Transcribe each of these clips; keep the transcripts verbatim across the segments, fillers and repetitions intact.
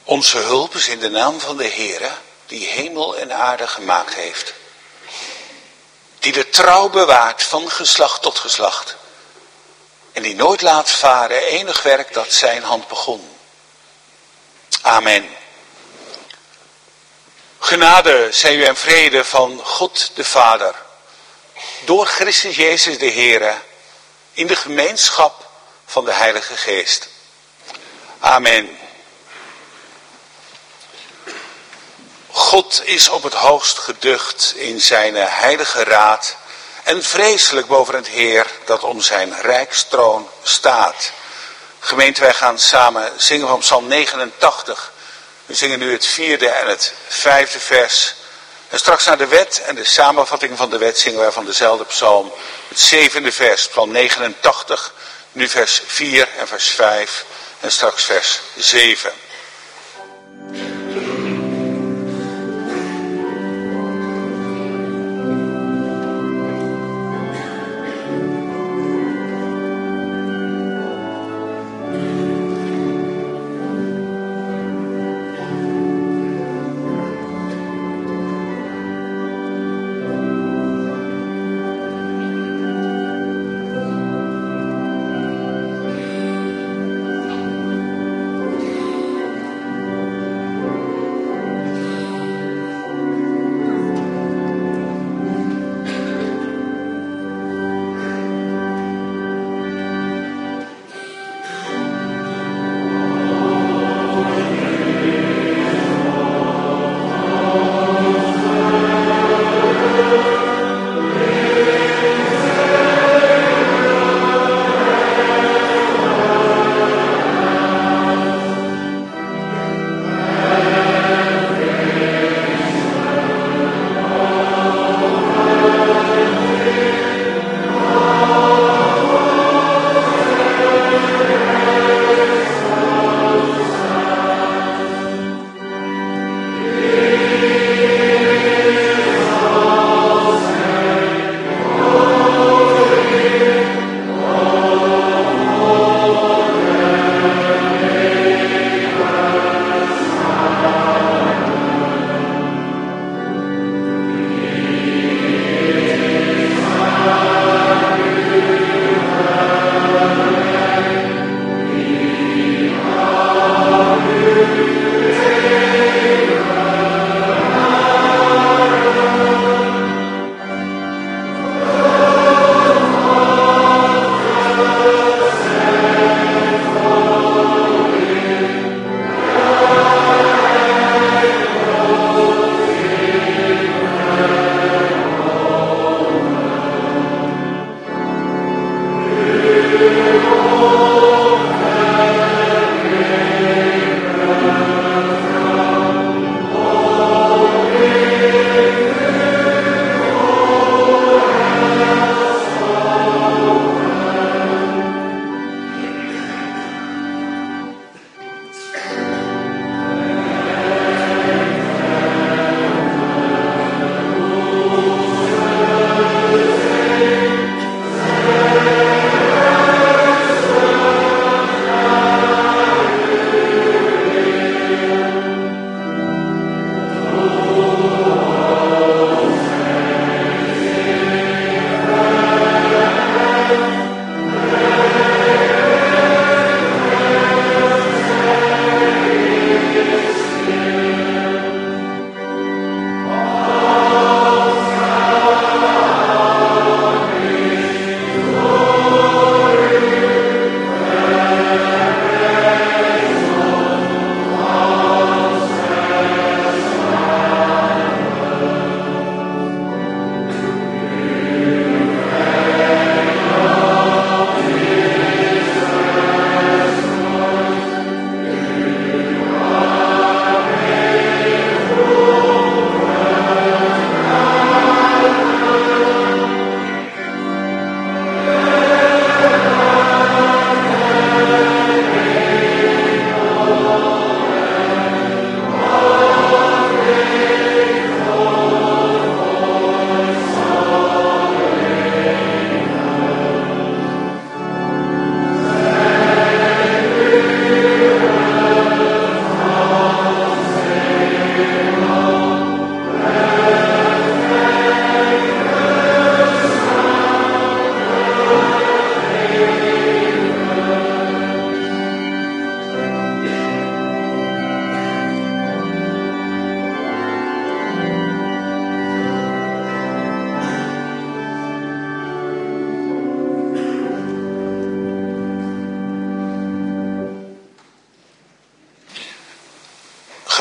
Onze hulp is in de naam van de Heere, die hemel en aarde gemaakt heeft. Die de trouw bewaart van geslacht tot geslacht. En die nooit laat varen enig werk dat zijn hand begon. Amen. Genade zij u en vrede van God de Vader. Door Christus Jezus de Heere. In de gemeenschap van de Heilige Geest. Amen. God is op het hoogst geducht in zijn heilige raad en vreselijk boven het Heer dat om zijn rijkstroon staat. Gemeente, wij gaan samen zingen van Psalm negenentachtig. We zingen nu het vierde en het vijfde vers. En straks naar de wet en de samenvatting van de wet zingen wij van dezelfde psalm. Het zevende vers, Psalm negenentachtig, nu vers vier en vers vijf en straks vers zeven.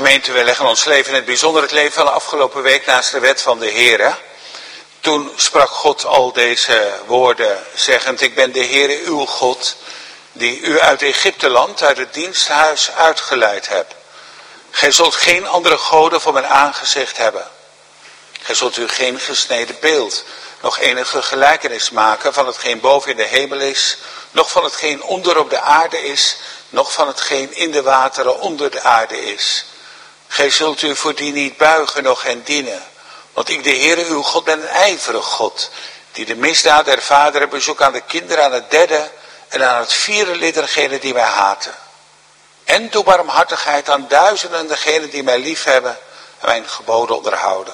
Gemeente, we leggen ons leven in het bijzonder het leven van de afgelopen week naast de wet van de Heere. Toen sprak God al deze woorden, zeggend: ik ben de Heere uw God, die u uit Egypteland, uit het diensthuis uitgeleid hebt. Gij zult geen andere goden voor mijn aangezicht hebben. Gij zult u geen gesneden beeld, nog enige gelijkenis maken van hetgeen boven in de hemel is, nog van hetgeen onder op de aarde is, nog van hetgeen in de wateren onder de aarde is. Gij zult u voor die niet buigen, noch hen dienen. Want ik, de Heere uw God, ben een ijverig God, die de misdaad der vaderen bezoekt aan de kinderen, aan het derde en aan het vierde lid dergenen die mij haten. En doe barmhartigheid aan duizenden degenen die mij liefhebben en mijn geboden onderhouden.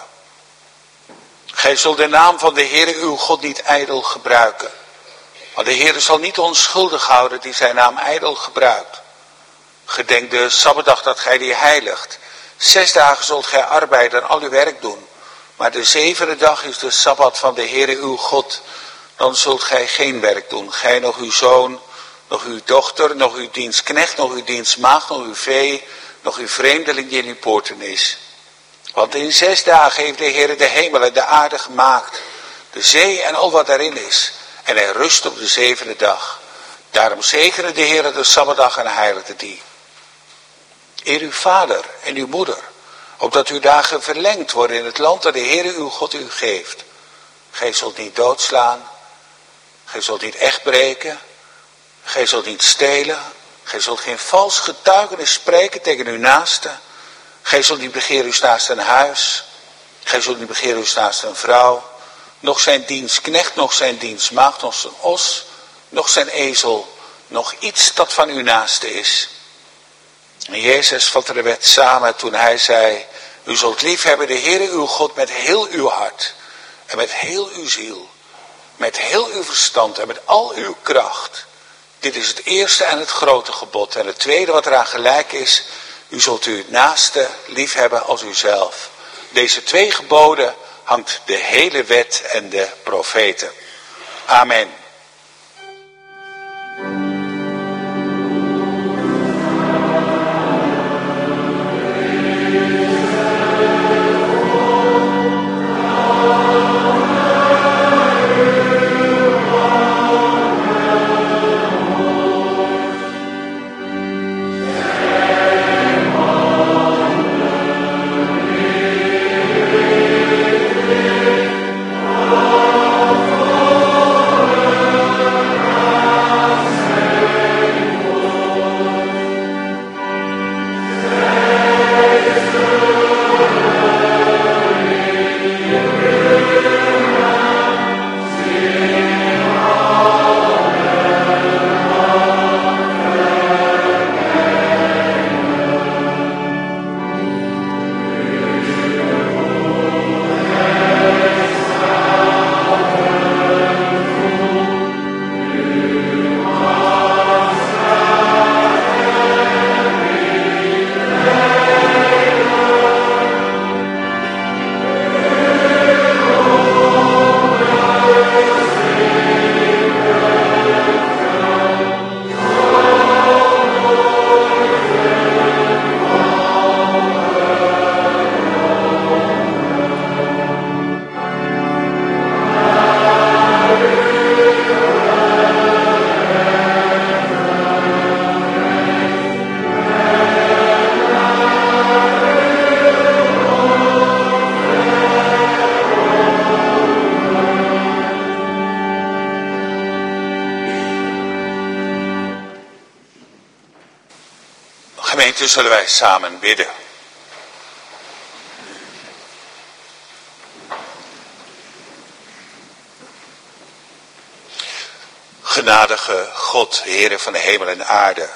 Gij zult de naam van de Heere uw God niet ijdel gebruiken. Want de Heere zal niet onschuldig houden die zijn naam ijdel gebruikt. Gedenk de Sabbatdag dat gij die heiligt. Zes dagen zult gij arbeiden en al uw werk doen. Maar de zevende dag is de Sabbat van de Heere uw God. Dan zult gij geen werk doen. Gij, nog uw zoon, nog uw dochter, nog uw dienstknecht, nog uw dienstmaagd, nog uw vee, nog uw vreemdeling die in uw poorten is. Want in zes dagen heeft de Heere de hemel en de aarde gemaakt, de zee en al wat daarin is. En hij rust op de zevende dag. Daarom zegene de Heere de Sabbatdag en heiligde die. Eer uw vader en uw moeder, opdat uw dagen verlengd worden in het land dat de Heere uw God u geeft. Gij zult niet doodslaan, gij zult niet echt breken, gij zult niet stelen, gij zult geen vals getuigenis spreken tegen uw naaste. Gij zult niet begeren uw naaste een huis, gij zult niet begeren uw naaste een vrouw, nog zijn dienstknecht, nog zijn dienstmaagd, nog zijn os, nog zijn ezel, nog iets dat van uw naaste is. En Jezus vatte de wet samen toen hij zei: u zult liefhebben de Heere uw God met heel uw hart en met heel uw ziel, met heel uw verstand en met al uw kracht. Dit is het eerste en het grote gebod. En het tweede wat eraan gelijk is: u zult uw naaste liefhebben als uzelf. Deze twee geboden hangt de hele wet en de profeten. Amen. Gemeente, zullen wij samen bidden. Genadige God, Heere van de hemel en aarde.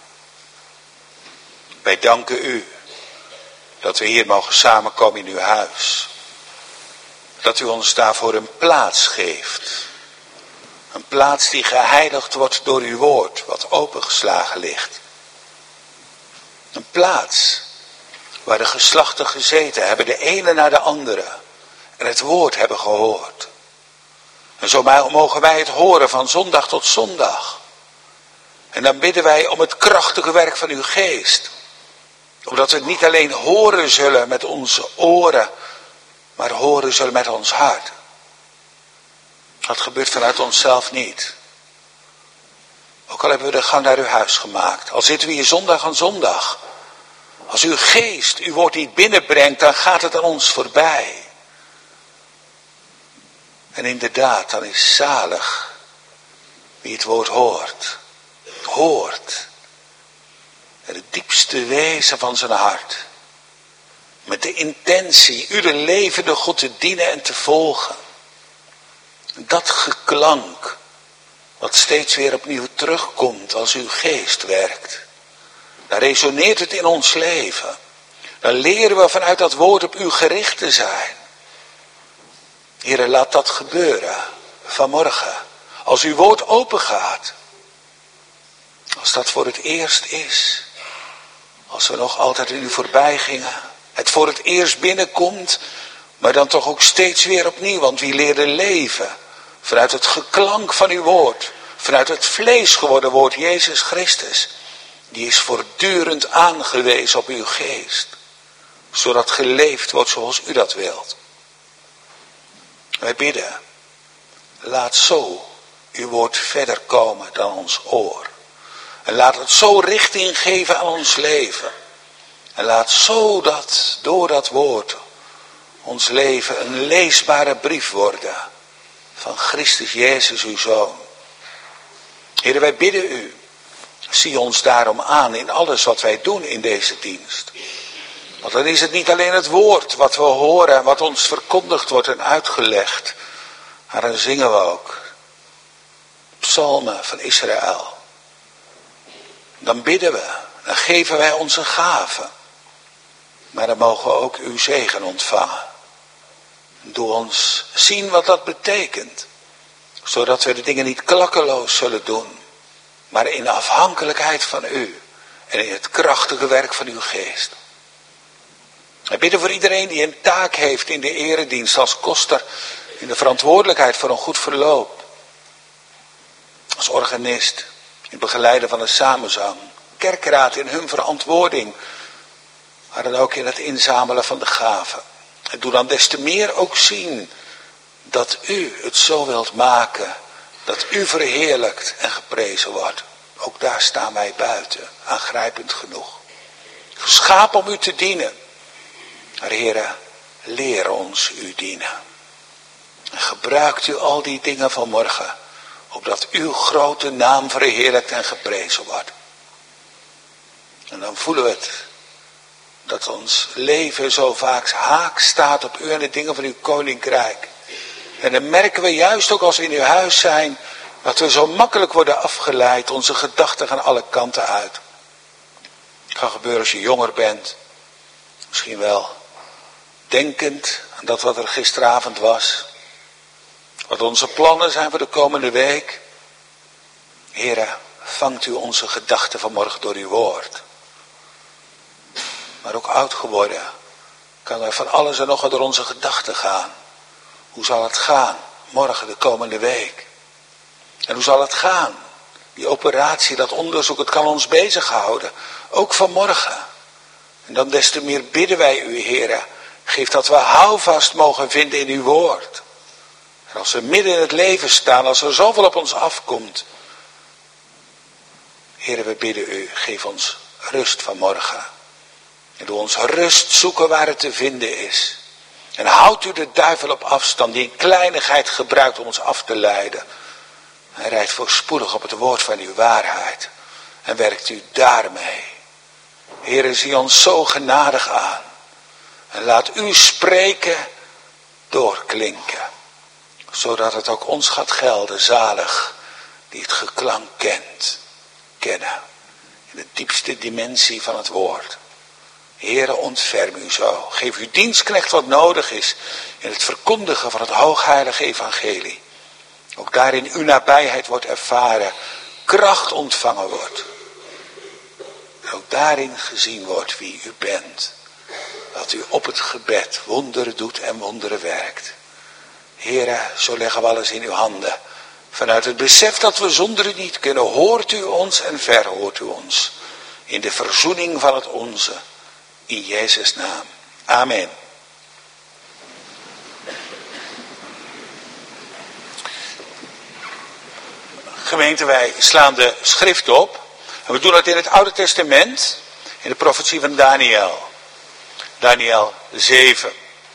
Wij danken u dat we hier mogen samenkomen in uw huis. Dat u ons daarvoor een plaats geeft. Een plaats die geheiligd wordt door uw woord, wat opengeslagen ligt. Een plaats waar de geslachten gezeten hebben, de ene na de andere, en het woord hebben gehoord. En zo mogen wij het horen van zondag tot zondag. En dan bidden wij om het krachtige werk van uw geest. Opdat we het niet alleen horen zullen met onze oren, maar horen zullen met ons hart. Dat gebeurt vanuit onszelf niet. Ook al hebben we de gang naar uw huis gemaakt. Al zitten we hier zondag aan zondag. Als uw geest uw woord niet binnenbrengt, dan gaat het aan ons voorbij. En inderdaad, dan is zalig wie het woord hoort. Hoort. En het diepste wezen van zijn hart. Met de intentie u de levende God te dienen en te volgen. Dat geklank, wat steeds weer opnieuw terugkomt als uw geest werkt. Dan resoneert het in ons leven. Dan leren we vanuit dat woord op u gericht te zijn. Heere, laat dat gebeuren vanmorgen. Als uw woord open gaat. Als dat voor het eerst is. Als we nog altijd in u voorbij gingen. Het voor het eerst binnenkomt. Maar dan toch ook steeds weer opnieuw. Want wie leerde leven? Vanuit het geklank van uw woord. Vanuit het vlees geworden woord Jezus Christus. Die is voortdurend aangewezen op uw geest. Zodat geleefd wordt zoals u dat wilt. Wij bidden. Laat zo uw woord verder komen dan ons oor. En laat het zo richting geven aan ons leven. En laat zo dat door dat woord ons leven een leesbare brief worden. Van Christus Jezus uw Zoon. Heer, wij bidden u. Zie ons daarom aan in alles wat wij doen in deze dienst. Want dan is het niet alleen het woord wat we horen en wat ons verkondigd wordt en uitgelegd. Maar dan zingen we ook psalmen van Israël. Dan bidden we, dan geven wij onze gaven. Maar dan mogen we ook uw zegen ontvangen. Doe ons zien wat dat betekent. Zodat we de dingen niet klakkeloos zullen doen. Maar in afhankelijkheid van u. En in het krachtige werk van uw geest. We bidden voor iedereen die een taak heeft in de eredienst als koster. In de verantwoordelijkheid voor een goed verloop. Als organist. In het begeleiden van de samenzang. Kerkraad in hun verantwoording. Maar dan ook in het inzamelen van de gaven. En doe dan des te meer ook zien dat u het zo wilt maken. Dat u verheerlijkt en geprezen wordt. Ook daar staan wij buiten. Aangrijpend genoeg. Geschapen om u te dienen. Maar Heere, leer ons u dienen. En gebruikt u al die dingen van morgen. Opdat uw grote naam verheerlijkt en geprezen wordt. En dan voelen we het. Dat ons leven zo vaak haak staat op u en de dingen van uw koninkrijk. En dan merken we juist ook als we in uw huis zijn. Dat we zo makkelijk worden afgeleid. Onze gedachten gaan alle kanten uit. Het kan gebeuren als je jonger bent. Misschien wel denkend aan dat wat er gisteravond was. Wat onze plannen zijn voor de komende week. Heere, vangt u onze gedachten vanmorgen door uw woord. Maar ook oud geworden. Kan er van alles en nog wat door onze gedachten gaan. Hoe zal het gaan morgen de komende week? En hoe zal het gaan? Die operatie, dat onderzoek, het kan ons bezighouden. Ook vanmorgen. En dan des te meer bidden wij u, Heere. Geef dat we houvast mogen vinden in uw woord. En als we midden in het leven staan, als er zoveel op ons afkomt. Heere, we bidden u, geef ons rust vanmorgen. En doe ons rust zoeken waar het te vinden is. En houdt u de duivel op afstand die een kleinigheid gebruikt om ons af te leiden. En rijdt voorspoedig op het woord van uw waarheid. En werkt u daarmee. Heere, zie ons zo genadig aan. En laat u spreken doorklinken. Zodat het ook ons gaat gelden, zalig, die het geklank kent, kennen. In de diepste dimensie van het woord. Heere, ontferm u zo. Geef uw dienstknecht wat nodig is in het verkondigen van het hoogheilige evangelie. Ook daarin uw nabijheid wordt ervaren, kracht ontvangen wordt. En ook daarin gezien wordt wie u bent. Dat u op het gebed wonderen doet en wonderen werkt. Heere, zo leggen we alles in uw handen. Vanuit het besef dat we zonder u niet kunnen, hoort u ons en verhoort u ons. In de verzoening van het onze. In Jezus' naam. Amen. Gemeente, wij slaan de schrift op. En we doen dat in het Oude Testament. In de profetie van Daniel. Daniel zeven.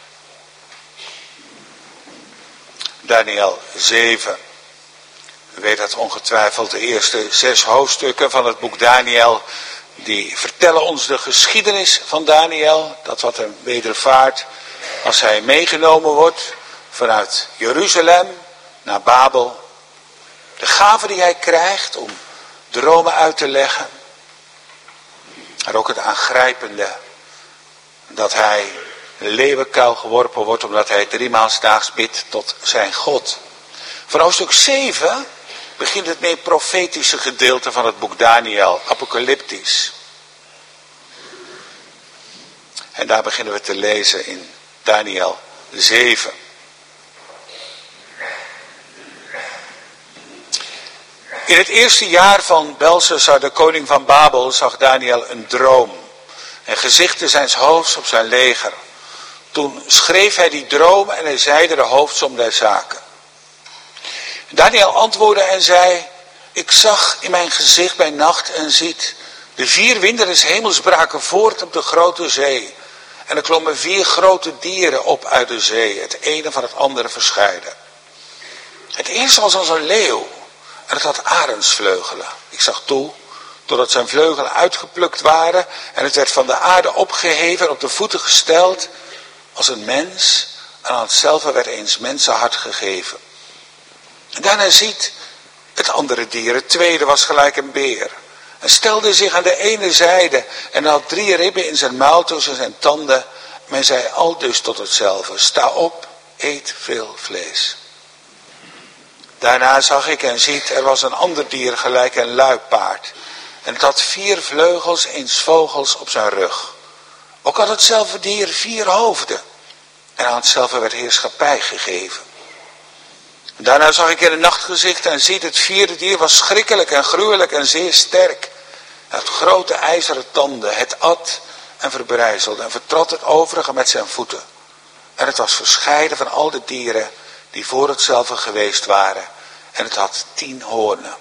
Daniel zeven. U weet dat ongetwijfeld de eerste zes hoofdstukken van het boek Daniel, die vertellen ons de geschiedenis van Daniel. Dat wat hem wedervaart als hij meegenomen wordt vanuit Jeruzalem naar Babel. De gave die hij krijgt om dromen uit te leggen. Maar ook het aangrijpende dat hij in een leeuwenkuil geworpen wordt omdat hij driemaal 's daags bidt tot zijn God. Van hoofdstuk zeven begint het meer profetische gedeelte van het boek Daniel, apocalyptisch. En daar beginnen we te lezen in Daniel zeven. In het eerste jaar van Belshazzar, de koning van Babel, zag Daniel een droom. En gezichten zijns hoofds op zijn leger. Toen schreef hij die droom en hij zeide de hoofdsom der zaken. Daniel antwoordde en zei: ik zag in mijn gezicht bij nacht en ziet, de vier winden des hemels braken voort op de grote zee. En er klommen vier grote dieren op uit de zee, het ene van het andere verscheiden. Het eerste was als een leeuw en het had arendsvleugelen. Ik zag toe, totdat zijn vleugelen uitgeplukt waren en het werd van de aarde opgeheven en op de voeten gesteld als een mens, en aan hetzelfde werd eens mensenhart gegeven. En daarna ziet het andere dier, het tweede was gelijk een beer. En stelde zich aan de ene zijde en had drie ribben in zijn muil tussen zijn tanden. Men zei aldus tot hetzelfde: sta op, eet veel vlees. Daarna zag ik en ziet, er was een ander dier gelijk een luipaard. En het had vier vleugels, eens vogels op zijn rug. Ook had hetzelfde dier vier hoofden. En aan hetzelfde werd heerschappij gegeven. Daarna zag ik in een nachtgezicht en ziet, het vierde dier was schrikkelijk en gruwelijk en zeer sterk. Het had grote ijzeren tanden, het at en verbrijzelde en vertrad het overige met zijn voeten. En het was verscheiden van al de dieren die voor hetzelfde geweest waren. En het had tien hoornen.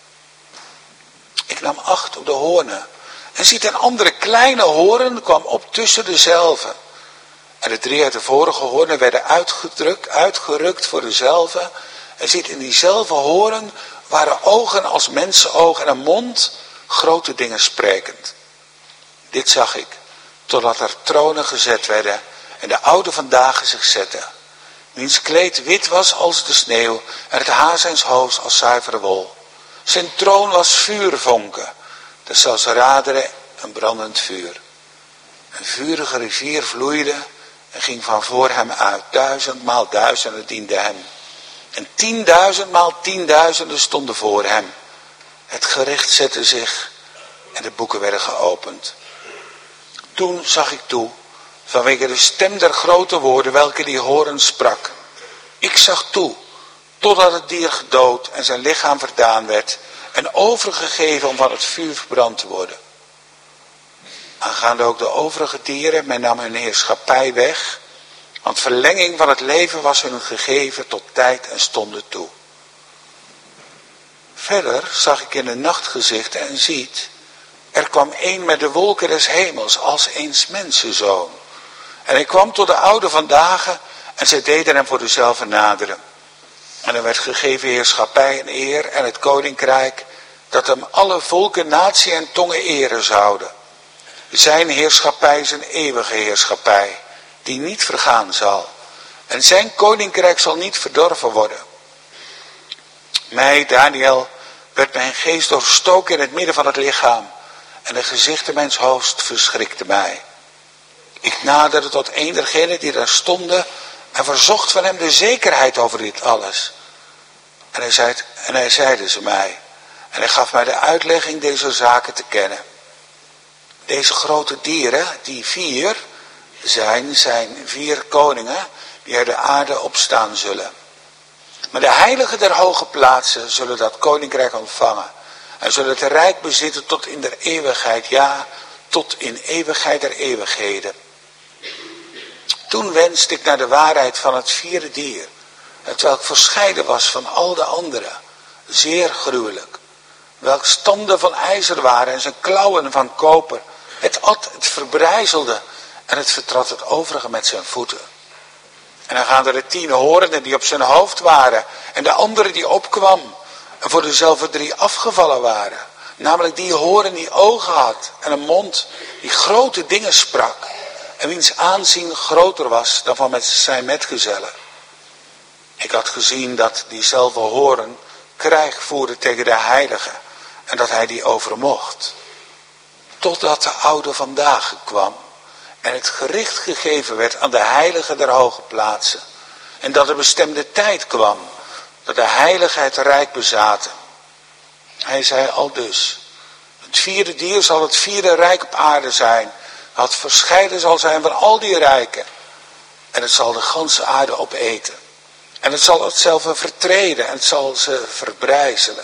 Ik nam acht op de hoornen. En ziet een andere kleine hoorn kwam op tussen dezelve. En de drie uit de vorige hoornen werden uitgedrukt, uitgerukt voor dezelve. En ziet in diezelfde hoorn waren ogen als mensenogen en een mond, grote dingen sprekend. Dit zag ik, totdat er tronen gezet werden en de oude vandaag zich zette. Wiens kleed wit was als de sneeuw en het haar zijns hoofds als zuivere wol. Zijn troon was vuurvonken, dat zelfs raderen een brandend vuur. Een vurige rivier vloeide en ging van voor hem uit. Duizendmaal duizenden dienden hem. En tienduizendmaal tienduizenden stonden voor hem. Het gericht zette zich en de boeken werden geopend. Toen zag ik toe, vanwege de stem der grote woorden welke die horen sprak. Ik zag toe, totdat het dier gedood en zijn lichaam verdaan werd en overgegeven om van het vuur verbrand te worden. Aangaande ook de overige dieren, men nam hun heerschappij weg, want verlenging van het leven was hun gegeven tot tijd en stonde toe. Verder zag ik in de nachtgezicht en ziet, er kwam een met de wolken des hemels als eens mensenzoon. En hij kwam tot de oude van dagen en zij deden hem voor dezelfde naderen. En er werd gegeven heerschappij en eer en het koninkrijk, dat hem alle volken, natie en tongen eren zouden. Zijn heerschappij is een eeuwige heerschappij, die niet vergaan zal. En zijn koninkrijk zal niet verdorven worden. Mij, Daniel, werd mijn geest doorstoken in het midden van het lichaam. En de gezichten mijns hoofds verschrikte mij. Ik naderde tot een dergenen die daar stonden en verzocht van hem de zekerheid over dit alles. En hij, zei, en hij zeide ze mij. En hij gaf mij de uitlegging deze zaken te kennen. Deze grote dieren, die vier zijn, zijn vier koningen die uit de aarde opstaan zullen. Maar de heiligen der hoge plaatsen zullen dat koninkrijk ontvangen. En zullen het rijk bezitten tot in der eeuwigheid, ja, tot in eeuwigheid der eeuwigheden. Toen wenste ik naar de waarheid van het vierde dier, terwijl ik verscheiden was van al de anderen, zeer gruwelijk, welk standen van ijzer waren en zijn klauwen van koper. Het at, het verbrijzelde en het vertrad het overige met zijn voeten. En dan gaan er de tien horenen die op zijn hoofd waren en de andere die opkwam en voor dezelfde drie afgevallen waren. Namelijk die horen die ogen had en een mond die grote dingen sprak en wiens aanzien groter was dan van met zijn metgezellen. Ik had gezien dat diezelfde horen krijg voerde tegen de heiligen en dat hij die overmocht. Totdat de oude vandaag kwam en het gericht gegeven werd aan de heiligen der hoge plaatsen. En dat de bestemde tijd kwam dat de heiligen het rijk bezaten. Hij zei aldus: het vierde dier zal het vierde rijk op aarde zijn. Dat verscheiden zal zijn van al die rijken. En het zal de ganse aarde opeten. En het zal hetzelfde vertreden en het zal ze verbrijzelen.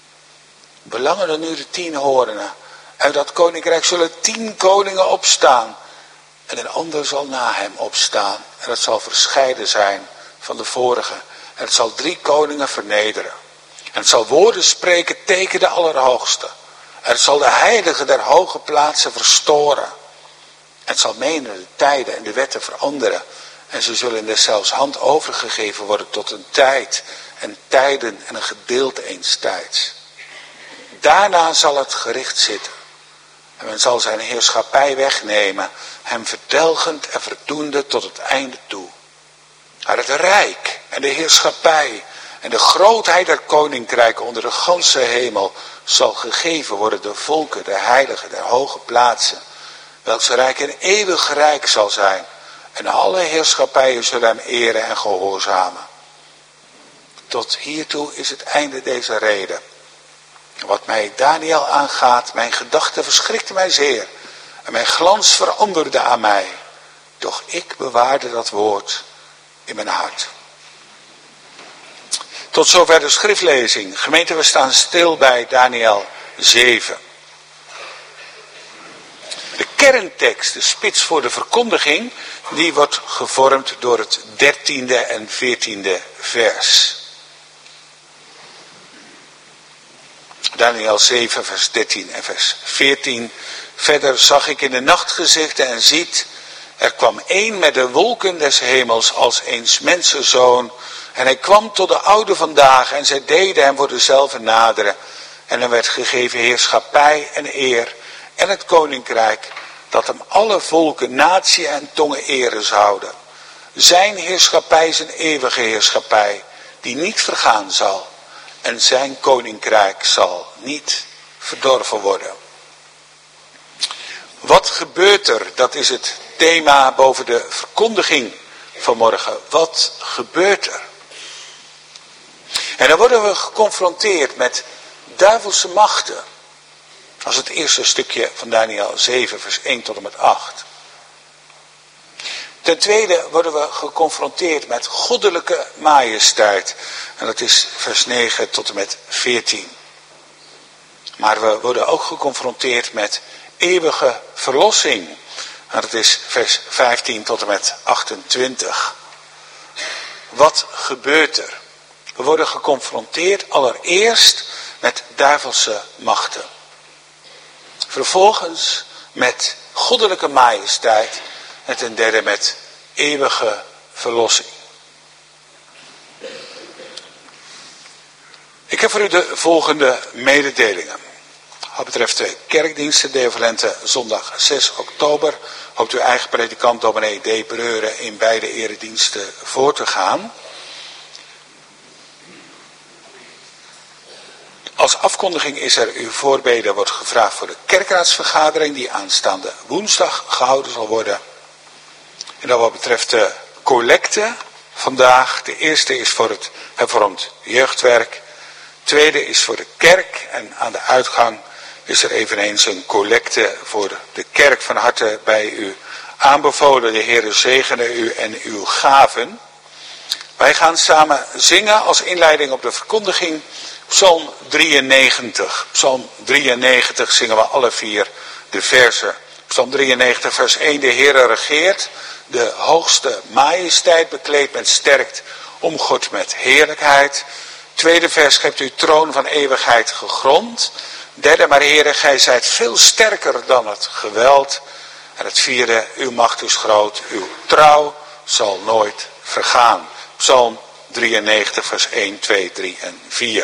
Belangen er nu de tien horenen. Uit dat koninkrijk zullen tien koningen opstaan. En een ander zal na hem opstaan. En het zal verscheiden zijn van de vorige. En het zal drie koningen vernederen. En het zal woorden spreken tegen de Allerhoogste. En het zal de heiligen der hoge plaatsen verstoren. En het zal menen de tijden en de wetten veranderen. En ze zullen in deszelfs hand overgegeven worden tot een tijd en tijden en een gedeelte eens tijds. Daarna zal het gericht zitten. En men zal zijn heerschappij wegnemen, hem verdelgend en verdoende tot het einde toe. Maar het rijk en de heerschappij en de grootheid der koninkrijken onder de ganse hemel zal gegeven worden de volken, de heiligen, der hoge plaatsen. Welks rijk een eeuwig rijk zal zijn. En alle heerschappijen zullen hem eren en gehoorzamen. Tot hiertoe is het einde deze reden. Wat mij Daniel aangaat, mijn gedachten verschrikte mij zeer. En mijn glans veranderde aan mij. Doch ik bewaarde dat woord in mijn hart. Tot zover de schriftlezing. Gemeente, we staan stil bij Daniel zeven. De kerntekst, de spits voor de verkondiging, die wordt gevormd door het dertiende en veertiende vers. Daniel zeven, vers dertien en vers veertien. Verder zag ik in de nachtgezichten en ziet, er kwam één met de wolken des hemels als eens mensenzoon. En hij kwam tot de oude vandaag en zij deden hem voor dezelfde naderen. En hem werd gegeven heerschappij en eer en het koninkrijk, dat hem alle volken, natie en tongen eren zouden. Zijn heerschappij is een eeuwige heerschappij, die niet vergaan zal. En zijn koninkrijk zal niet verdorven worden. Wat gebeurt er? Dat is het thema boven de verkondiging vanmorgen. Wat gebeurt er? En dan worden we geconfronteerd met duivelse machten. Dat is het eerste stukje van Daniel zeven, vers één tot en met acht. Ten tweede worden we geconfronteerd met goddelijke majesteit. En dat is vers negen tot en met veertien. Maar we worden ook geconfronteerd met eeuwige verlossing. En dat is vers vijftien tot en met achtentwintig. Wat gebeurt er? We worden geconfronteerd allereerst met duivelse machten. Vervolgens met goddelijke majesteit. En ten derde met eeuwige verlossing. Ik heb voor u de volgende mededelingen. Wat betreft de kerkdiensten, de evalente zondag zes oktober, hoopt uw eigen predikant dominee D. Breuren in beide erediensten voor te gaan. Als afkondiging is er uw voorbeden wordt gevraagd voor de kerkraadsvergadering die aanstaande woensdag gehouden zal worden. En dan wat betreft de collecte vandaag, de eerste is voor het hervormd jeugdwerk, tweede is voor de kerk en aan de uitgang is er eveneens een collecte voor de kerk. Van harte bij u aanbevolen. De Heere zegene u en uw gaven. Wij gaan samen zingen als inleiding op de verkondiging Psalm drieënnegentig. Psalm drieënnegentig zingen we alle vier de versen Psalm drieënnegentig vers één. De Heere regeert, de hoogste majesteit bekleed met sterkt, omgord met heerlijkheid. Tweede vers, hebt uw troon van eeuwigheid gegrond. Derde, maar Heere, gij zijt veel sterker dan het geweld. En het vierde, uw macht is groot, uw trouw zal nooit vergaan. Psalm drieënnegentig vers één, twee, drie en vier.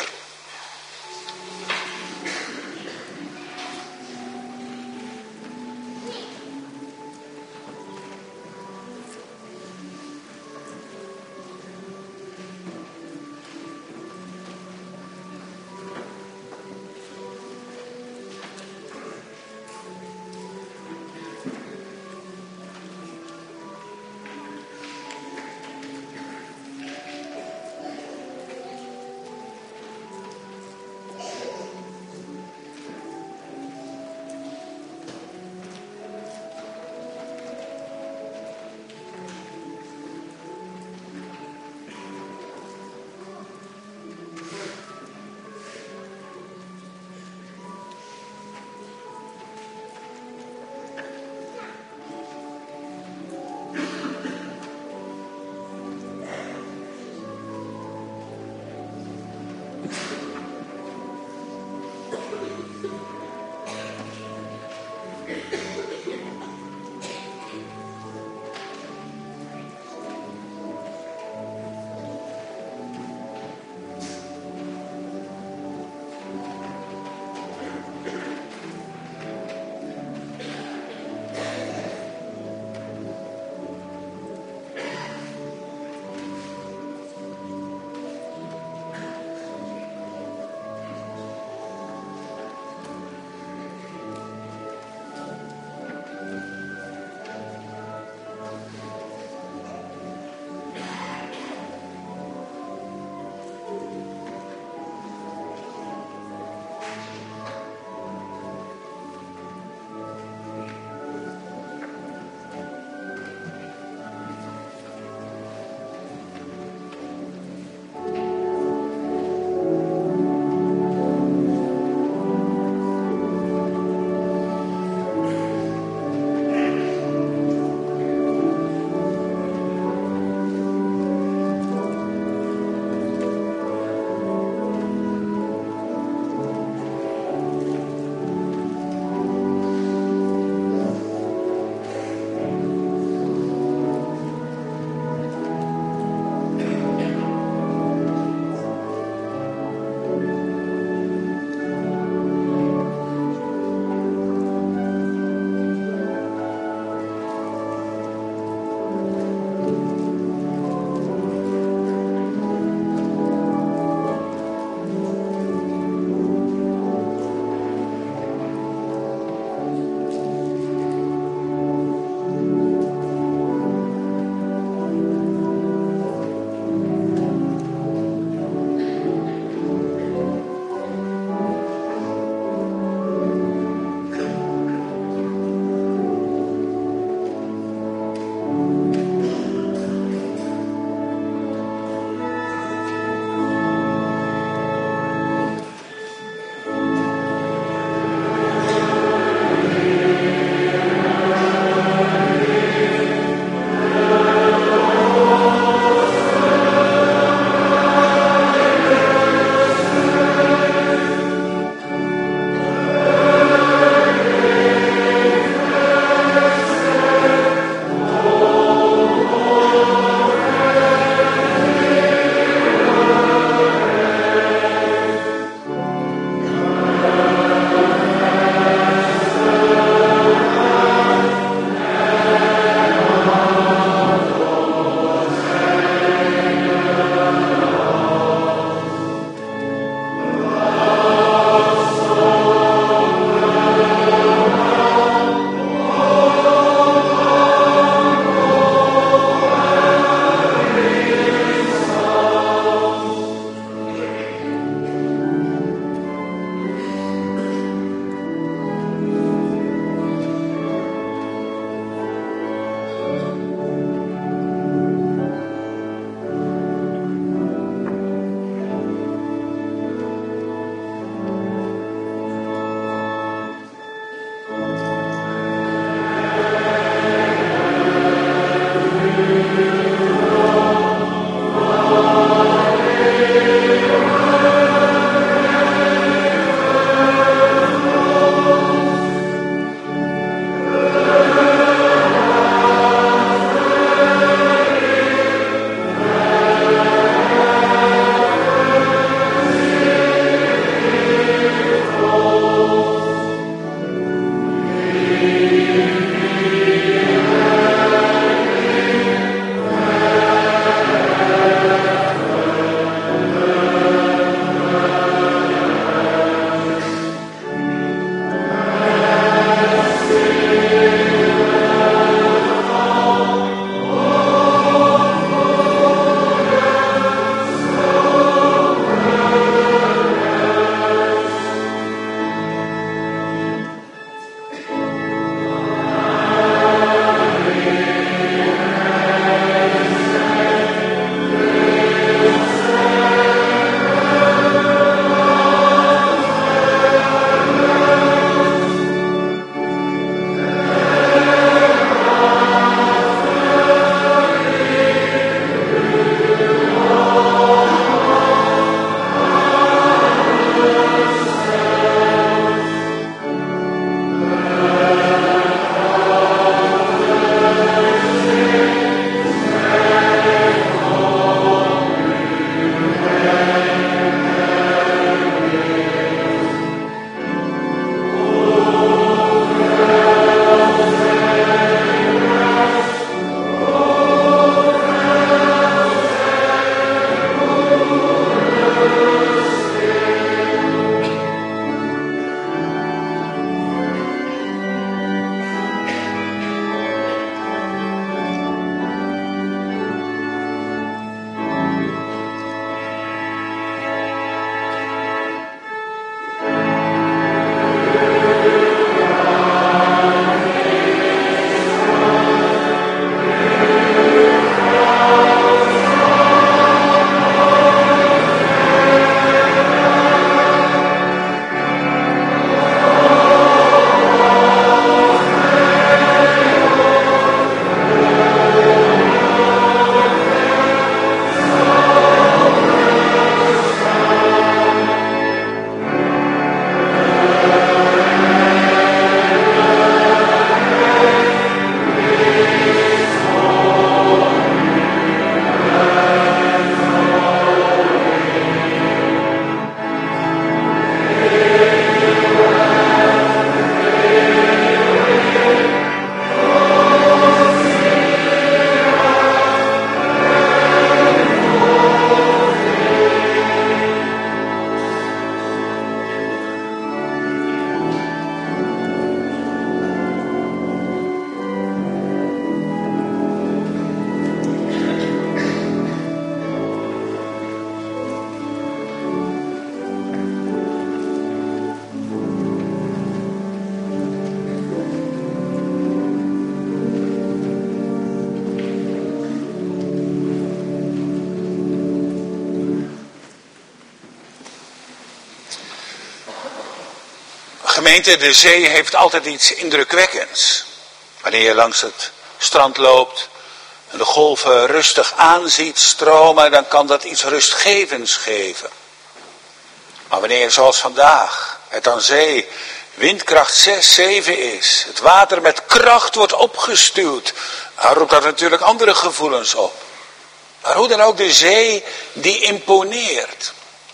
gemeente, de zee heeft altijd iets indrukwekkends. Wanneer je langs het strand loopt en de golven rustig aanziet stromen, dan kan dat iets rustgevends geven. Maar wanneer zoals vandaag het aan zee windkracht zes, zeven is, het water met kracht wordt opgestuwd, dan roept dat natuurlijk andere gevoelens op. Maar hoe dan ook, de zee die imponeert.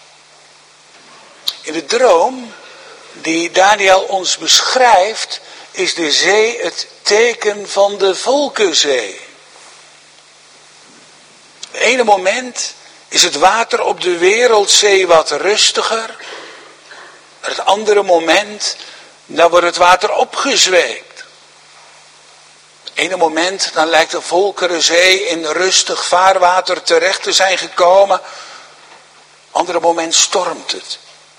In de droom die Daniel ons beschrijft, is de zee het teken van de volkenzee. Het ene moment is het water op de wereldzee wat rustiger. Het andere moment, dan wordt het water opgezweept. Het ene moment, dan lijkt de volkerenzee in rustig vaarwater terecht te zijn gekomen. Andere moment stormt het.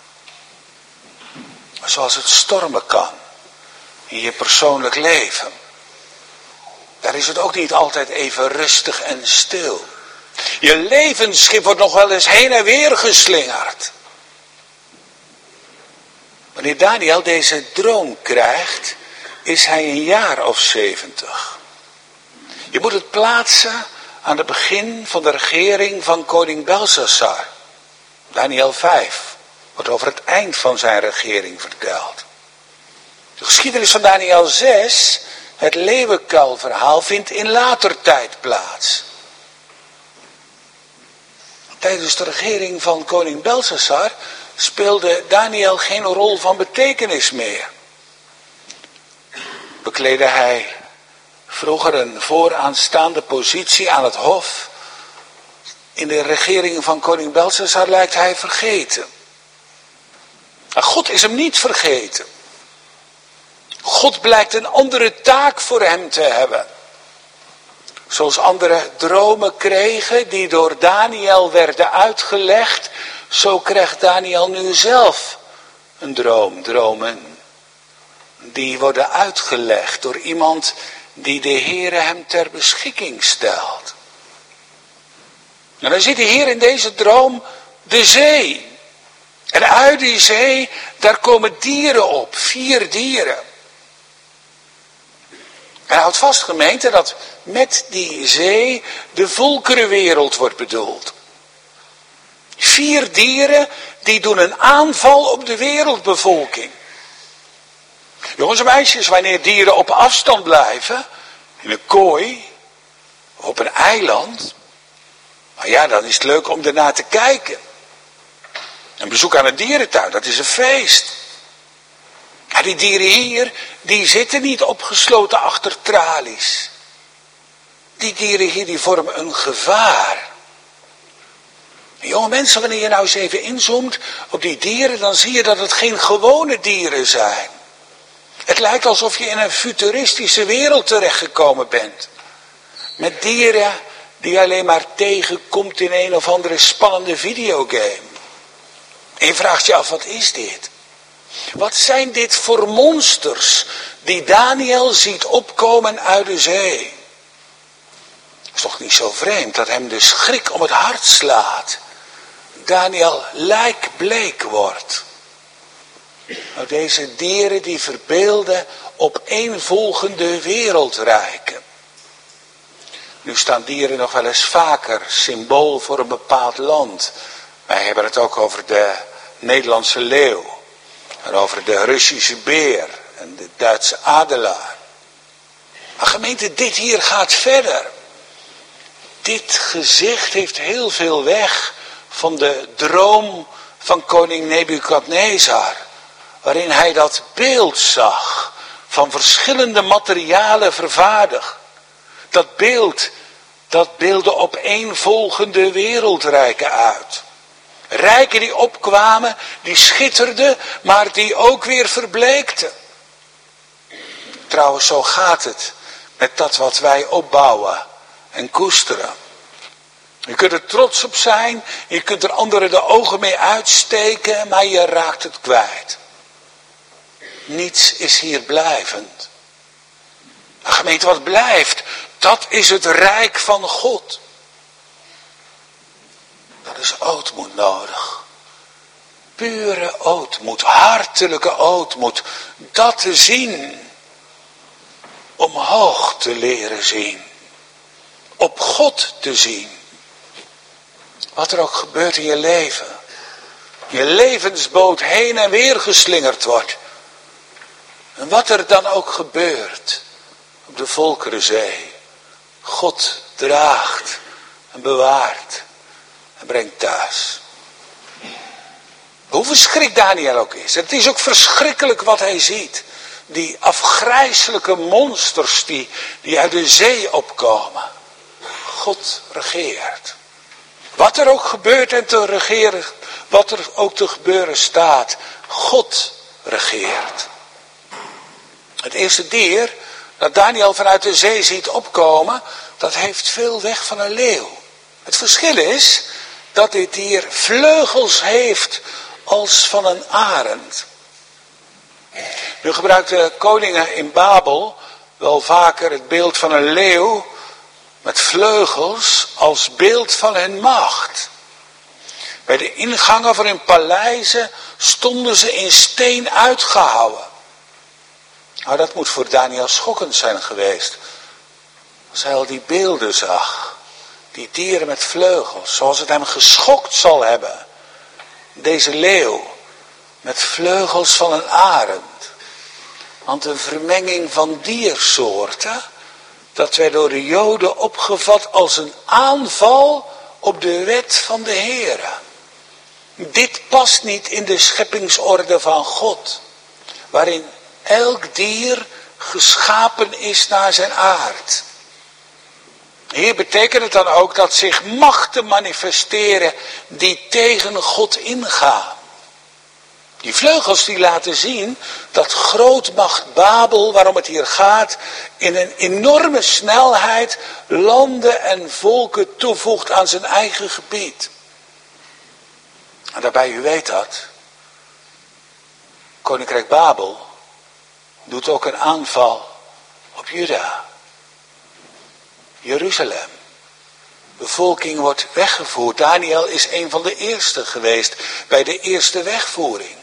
Zoals het stormen kan in je persoonlijk leven. Daar is het ook niet altijd even rustig en stil. Je levensschip wordt nog wel eens heen en weer geslingerd. Wanneer Daniel deze droom krijgt, is hij een jaar of zeventig. Je moet het plaatsen aan het begin van de regering van koning Belshazzar. Daniel vijf wordt over het eind van zijn regering verteld. De geschiedenis van Daniel zes, het leeuwenkuilverhaal, vindt in later tijd plaats. Tijdens de regering van koning Belshazzar speelde Daniel geen rol van betekenis meer. Bekleedde hij vroeger een vooraanstaande positie aan het hof. In de regering van koning Belshazzar lijkt hij vergeten. Maar God is hem niet vergeten. God blijkt een andere taak voor hem te hebben. Zoals anderen dromen kregen die door Daniel werden uitgelegd, zo krijgt Daniel nu zelf een droom, dromen. Die worden uitgelegd door iemand die de Heere hem ter beschikking stelt. En dan ziet hij hier in deze droom de zee. En uit die zee, daar komen dieren op, vier dieren. En houdt vast, gemeente, dat met die zee de volkerenwereld wordt bedoeld. Vier dieren die doen een aanval op de wereldbevolking. Jongens en meisjes, wanneer dieren op afstand blijven, in een kooi, op een eiland, maar ja, dan is het leuk om ernaar te kijken. Een bezoek aan een dierentuin, dat is een feest. Ja, die dieren hier, die zitten niet opgesloten achter tralies. Die dieren hier, die vormen een gevaar. En jonge mensen, wanneer je nou eens even inzoomt op die dieren, dan zie je dat het geen gewone dieren zijn. Het lijkt alsof je in een futuristische wereld terechtgekomen bent. Met dieren die je alleen maar tegenkomt in een of andere spannende videogame. En je vraagt je af, wat is dit? Wat zijn dit voor monsters die Daniel ziet opkomen uit de zee? Het is toch niet zo vreemd dat hem de schrik om het hart slaat. Daniel lijkbleek wordt. Nou, deze dieren die verbeelden opeenvolgende wereldrijken. Nu staan dieren nog wel eens vaker symbool voor een bepaald land. Wij hebben het ook over de Nederlandse leeuw. En over de Russische beer en de Duitse adelaar. Maar gemeente, dit hier gaat verder. Dit gezicht heeft heel veel weg van de droom van koning Nebukadnezar. Waarin hij dat beeld zag van verschillende materialen vervaardigd. Dat beeld, dat beeldde opeenvolgende wereldrijken uit. Rijken die opkwamen, die schitterden, maar die ook weer verbleekten. Trouwens, zo gaat het met dat wat wij opbouwen en koesteren. Je kunt er trots op zijn, je kunt er anderen de ogen mee uitsteken, maar je raakt het kwijt. Niets is hier blijvend. Maar gemeente, wat blijft, dat is het rijk van God. Dat is ootmoed nodig. pure ootmoed, hartelijke ootmoed. Dat te zien, omhoog te leren zien. Op God te zien. Wat er ook gebeurt in je leven. Je levensboot heen en weer geslingerd wordt. En wat er dan ook gebeurt op de Volkerenzee. God draagt en bewaart en brengt thuis. Hoe verschrikt Daniel ook is. Het is ook verschrikkelijk wat hij ziet. Die afgrijselijke monsters die, die uit de zee opkomen. God regeert. Wat er ook gebeurt en te regeren, wat er ook te gebeuren staat. God regeert. Het eerste dier dat Daniel vanuit de zee ziet opkomen, dat heeft veel weg van een leeuw. Het verschil is dat dit dier vleugels heeft als van een arend. Nu gebruikten koningen in Babel wel vaker het beeld van een leeuw met vleugels als beeld van hun macht. Bij de ingangen van hun paleizen stonden ze in steen uitgehouwen. Nou, dat moet voor Daniel schokkend zijn geweest. Als hij al die beelden zag. Die dieren met vleugels. Zoals het hem geschokt zal hebben. Deze leeuw. Met vleugels van een arend. Want een vermenging van diersoorten. Dat werd door de Joden opgevat als een aanval op de wet van de Heere. Dit past niet in de scheppingsorde van God. Waarin elk dier geschapen is naar zijn aard. Hier betekent het dan ook dat zich machten manifesteren die tegen God ingaan. Die vleugels die laten zien dat grootmacht Babel, waarom het hier gaat, in een enorme snelheid landen en volken toevoegt aan zijn eigen gebied. En daarbij, u weet dat, Koninkrijk Babel doet ook een aanval op Juda. Jeruzalem. Bevolking wordt weggevoerd. Daniel is een van de eerste geweest bij de eerste wegvoering.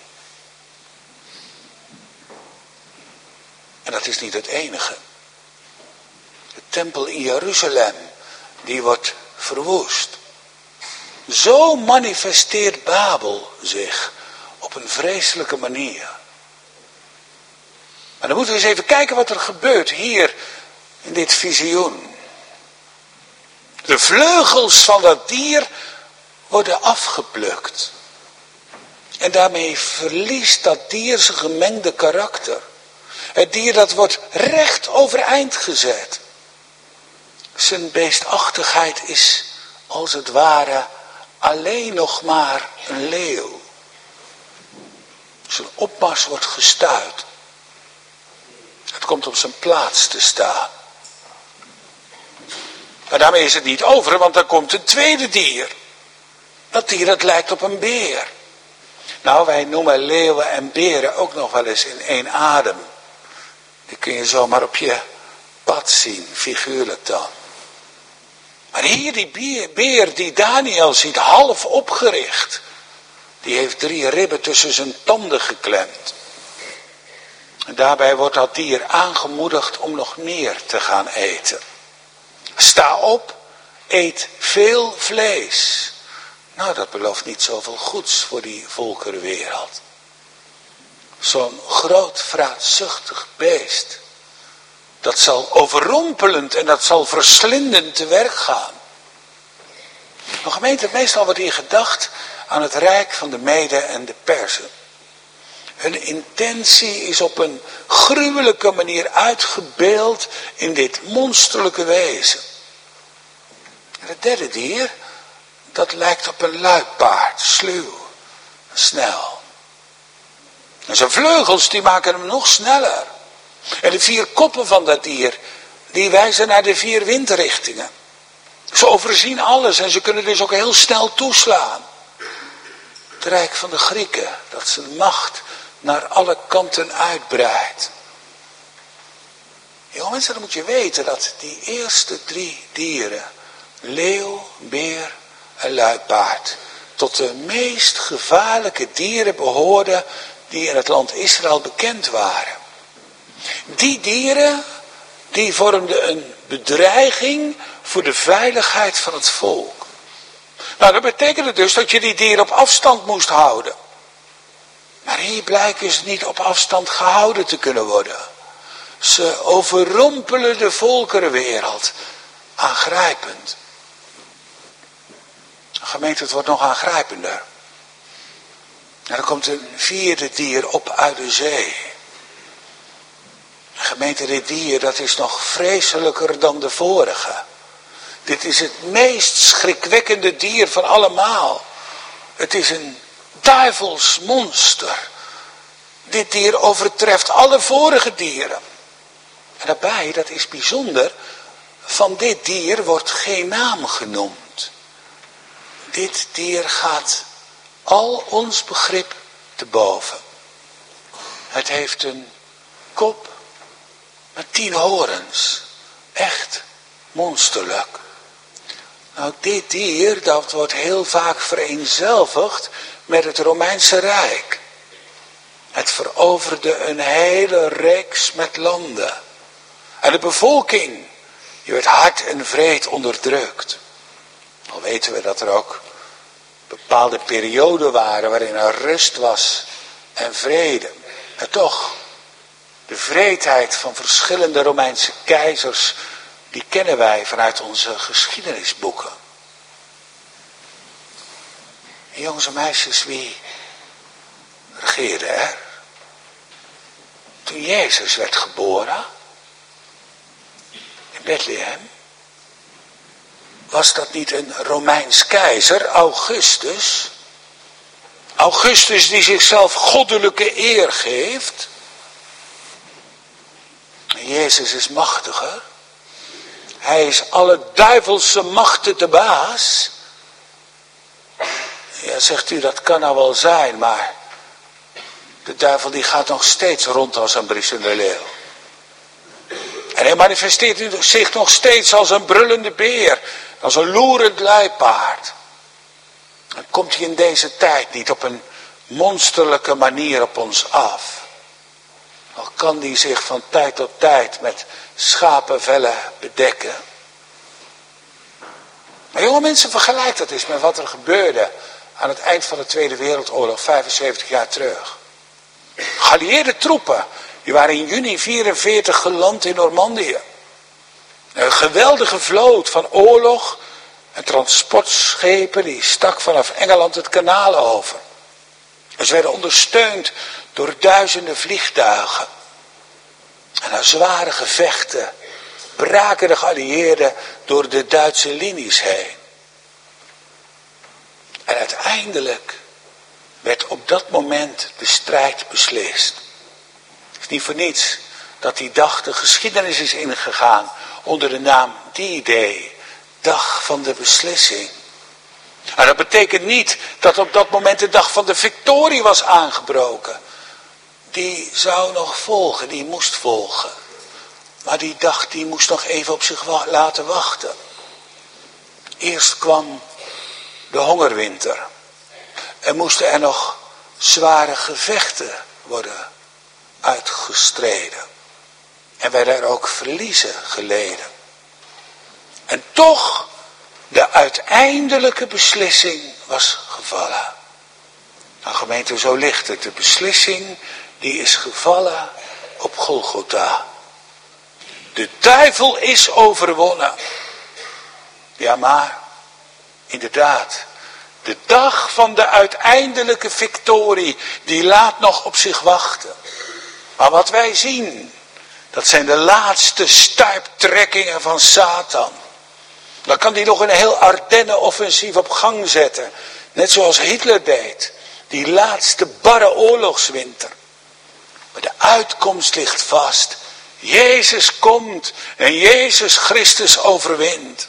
En dat is niet het enige. De tempel in Jeruzalem, die wordt verwoest. Zo manifesteert Babel zich op een vreselijke manier. Maar dan moeten we eens even kijken wat er gebeurt hier in dit visioen. De vleugels van dat dier worden afgeplukt. En daarmee verliest dat dier zijn gemengde karakter. Het dier dat wordt recht overeind gezet. Zijn beestachtigheid is als het ware alleen nog maar een leeuw. Zijn opmars wordt gestuit. Het komt op zijn plaats te staan. Maar daarmee is het niet over, want dan komt een tweede dier. Dat dier dat lijkt op een beer. Nou, wij noemen leeuwen en beren ook nog wel eens in één adem. Die kun je zomaar op je pad zien, figuurlijk dan. Maar hier die beer, beer die Daniel ziet, half opgericht. Die heeft drie ribben tussen zijn tanden geklemd. En daarbij wordt dat dier aangemoedigd om nog meer te gaan eten. Sta op, eet veel vlees. Nou, dat belooft niet zoveel goeds voor die volkerenwereld. Zo'n groot vraatzuchtig beest. Dat zal overrompelend en dat zal verslindend te werk gaan. Nog gemeente, meestal wordt hier gedacht aan het rijk van de Meden en de Perzen. Hun intentie is op een gruwelijke manier uitgebeeld in dit monsterlijke wezen. En het derde dier, dat lijkt op een luipaard, sluw, snel. En zijn vleugels die maken hem nog sneller. En de vier koppen van dat dier, die wijzen naar de vier windrichtingen. Ze overzien alles en ze kunnen dus ook heel snel toeslaan. Het rijk van de Grieken, dat zijn macht naar alle kanten uitbreidt. Jonge mensen, dan moet je weten dat die eerste drie dieren, leeuw, beer en luipaard, tot de meest gevaarlijke dieren behoorden die in het land Israël bekend waren. Die dieren, die vormden een bedreiging voor de veiligheid van het volk. Nou, dat betekende dus dat je die dieren op afstand moest houden. Maar hier blijken ze niet op afstand gehouden te kunnen worden. Ze overrompelen de volkerenwereld. Aangrijpend. Gemeente, het wordt nog aangrijpender. En er komt een vierde dier op uit de zee. Gemeente, dit dier, dat is nog vreselijker dan de vorige. Dit is het meest schrikwekkende dier van allemaal. Het is een duivels monster. Dit dier overtreft alle vorige dieren. En daarbij, dat is bijzonder, van dit dier wordt geen naam genoemd. Dit dier gaat al ons begrip te boven. Het heeft een kop met tien horens. Echt monsterlijk. Nou, dit dier, dat wordt heel vaak vereenzelvigd met het Romeinse Rijk. Het veroverde een hele reeks met landen. En de bevolking, die werd hard en wreed onderdrukt. Al weten we dat er ook bepaalde perioden waren waarin er rust was en vrede. En toch, de wreedheid van verschillende Romeinse keizers, die kennen wij vanuit onze geschiedenisboeken. En jongens en meisjes, wie regeerde er? Toen Jezus werd geboren in Bethlehem, was dat niet een Romeins keizer, Augustus? Augustus die zichzelf goddelijke eer geeft. En Jezus is machtiger. Hij is alle duivelse machten de baas. Ja, zegt u, dat kan nou wel zijn, maar de duivel die gaat nog steeds rond als een bruisende leeuw. En hij manifesteert zich nog steeds als een brullende beer, als een loerend luipaard. Dan komt hij in deze tijd niet op een monsterlijke manier op ons af. Al kan hij zich van tijd tot tijd met schapenvellen bedekken. Maar jonge mensen, vergelijk dat eens met wat er gebeurde aan het eind van de Tweede Wereldoorlog, vijfenzeventig jaar terug. Geallieerde troepen, die waren in juni vierenveertig geland in Normandië. Een geweldige vloot van oorlog en transportschepen die stak vanaf Engeland het kanaal over. En ze werden ondersteund door duizenden vliegtuigen. En na zware gevechten braken de geallieerden door de Duitse linies heen. En uiteindelijk werd op dat moment de strijd beslist. Het is niet voor niets dat die dag de geschiedenis is ingegaan onder de naam D-Day, dag van de beslissing. En dat betekent niet dat op dat moment de dag van de victorie was aangebroken. Die zou nog volgen, die moest volgen. Maar die dag die moest nog even op zich wa- laten wachten. Eerst kwam de hongerwinter. Er moesten er nog zware gevechten worden uitgestreden. En werden er ook verliezen geleden. En toch, de uiteindelijke beslissing was gevallen. Nou gemeente, zo ligt het. De beslissing die is gevallen op Golgotha. De duivel is overwonnen. Ja, maar inderdaad, de dag van de uiteindelijke victorie, die laat nog op zich wachten. Maar wat wij zien, dat zijn de laatste stuiptrekkingen van Satan. Dan kan hij nog een heel Ardennen-offensief op gang zetten. Net zoals Hitler deed. Die laatste barre oorlogswinter. Maar de uitkomst ligt vast. Jezus komt en Jezus Christus overwint.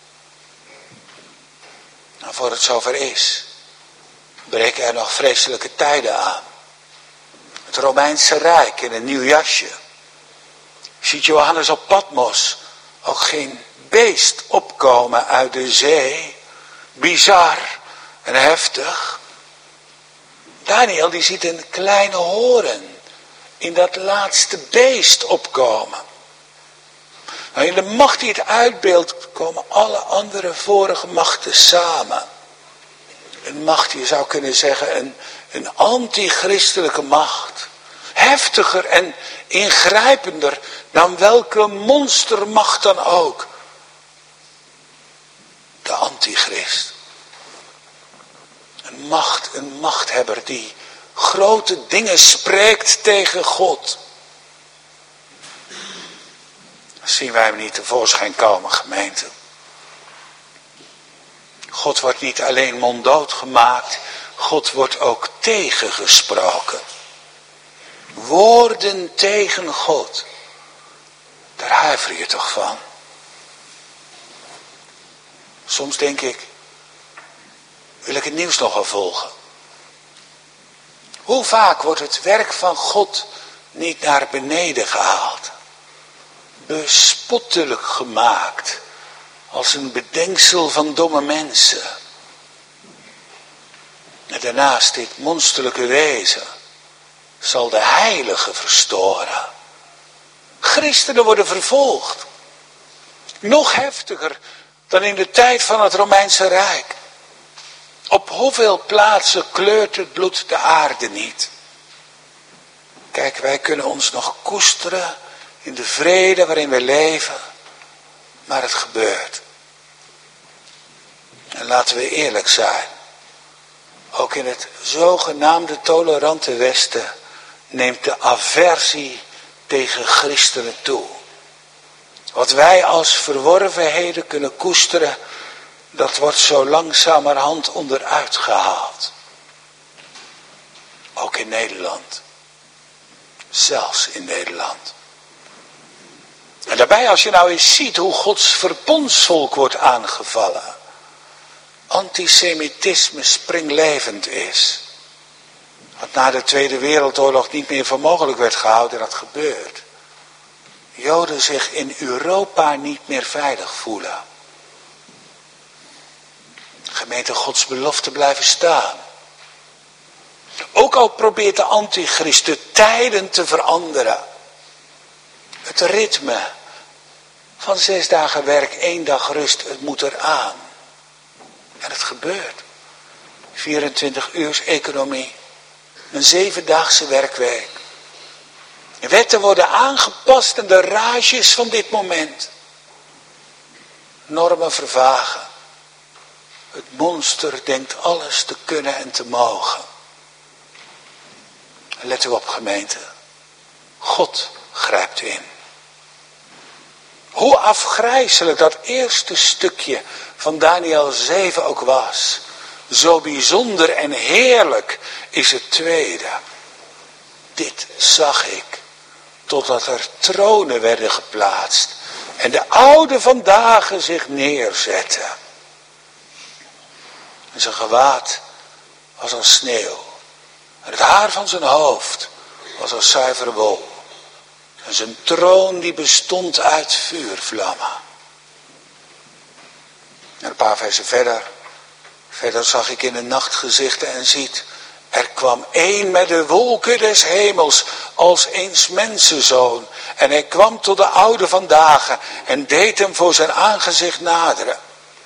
Nou, voor het zover is, breken er nog vreselijke tijden aan. Het Romeinse Rijk in een nieuw jasje. Ziet Johannes op Patmos ook geen beest opkomen uit de zee. Bizar, en heftig. Daniel die ziet een kleine hoorn in dat laatste beest opkomen. Nou, in de macht die het uitbeeldt komen alle andere vorige machten samen. Een macht, je zou kunnen zeggen, een, een antichristelijke macht. Heftiger en ingrijpender dan welke monstermacht dan ook. De antichrist. Een macht, een machthebber die grote dingen spreekt tegen God. Dan zien wij hem niet tevoorschijn komen, gemeente. God wordt niet alleen monddood gemaakt, God wordt ook tegengesproken. Woorden tegen God. Daar huiver je toch van. Soms denk ik, wil ik het nieuws nog wel volgen? Hoe vaak wordt het werk van God niet naar beneden gehaald? Bespottelijk gemaakt. Als een bedenksel van domme mensen. En daarnaast dit monsterlijke wezen zal de heilige verstoren. Christenen worden vervolgd. Nog heftiger dan in de tijd van het Romeinse Rijk. Op hoeveel plaatsen kleurt het bloed de aarde niet? Kijk, wij kunnen ons nog koesteren in de vrede waarin we leven. Maar het gebeurt. En laten we eerlijk zijn. Ook in het zogenaamde tolerante Westen neemt de aversie tegen christenen toe. Wat wij als verworvenheden kunnen koesteren, dat wordt zo langzamerhand onderuit gehaald. Ook in Nederland. Zelfs in Nederland. En daarbij, als je nou eens ziet hoe Gods verbondsvolk wordt aangevallen. Antisemitisme springlevend is. Wat na de Tweede Wereldoorlog niet meer voor mogelijk werd gehouden, dat gebeurt. Joden zich in Europa niet meer veilig voelen. Gemeente Gods belofte blijven staan. Ook al probeert de antichrist de tijden te veranderen. Het ritme van zes dagen werk, één dag rust, het moet eraan. En het gebeurt. vierentwintig uurs economie. Een zevendaagse werkweek. Wetten worden aangepast aan de rages van dit moment. Normen vervagen. Het monster denkt alles te kunnen en te mogen. Let u op, gemeente. God grijpt in. Hoe afgrijselijk dat eerste stukje van Daniel zeven ook was. Zo bijzonder en heerlijk is het tweede. Dit zag ik, totdat er tronen werden geplaatst en de oude van dagen zich neerzetten. En zijn gewaad was als sneeuw. En het haar van zijn hoofd was als zuivere wol. En zijn troon die bestond uit vuurvlammen. En een paar versen verder. Verder zag ik in de nachtgezichten en ziet. Er kwam één met de wolken des hemels als eens mensenzoon. En hij kwam tot de oude van dagen en deed hem voor zijn aangezicht naderen.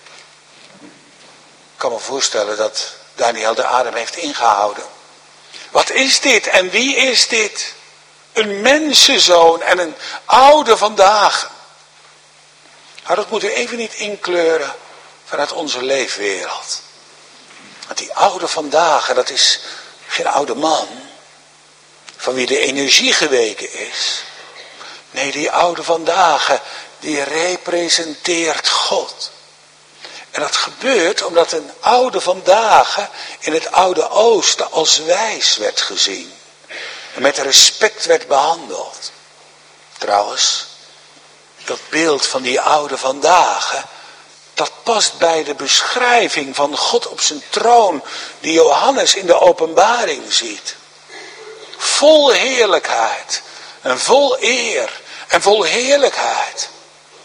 Ik kan me voorstellen dat Daniel de adem heeft ingehouden. Wat is dit en wie is dit? Een mensenzoon en een oude van dagen. Maar dat moet u even niet inkleuren vanuit onze leefwereld. Want die oude van dagen, dat is geen oude man van wie de energie geweken is. Nee, die oude van dagen, die representeert God. En dat gebeurt omdat een oude van dagen in het oude Oosten als wijs werd gezien. En met respect werd behandeld. Trouwens, dat beeld van die oude van dagen, dat past bij de beschrijving van God op zijn troon die Johannes in de openbaring ziet. Vol heerlijkheid en vol eer en vol heerlijkheid.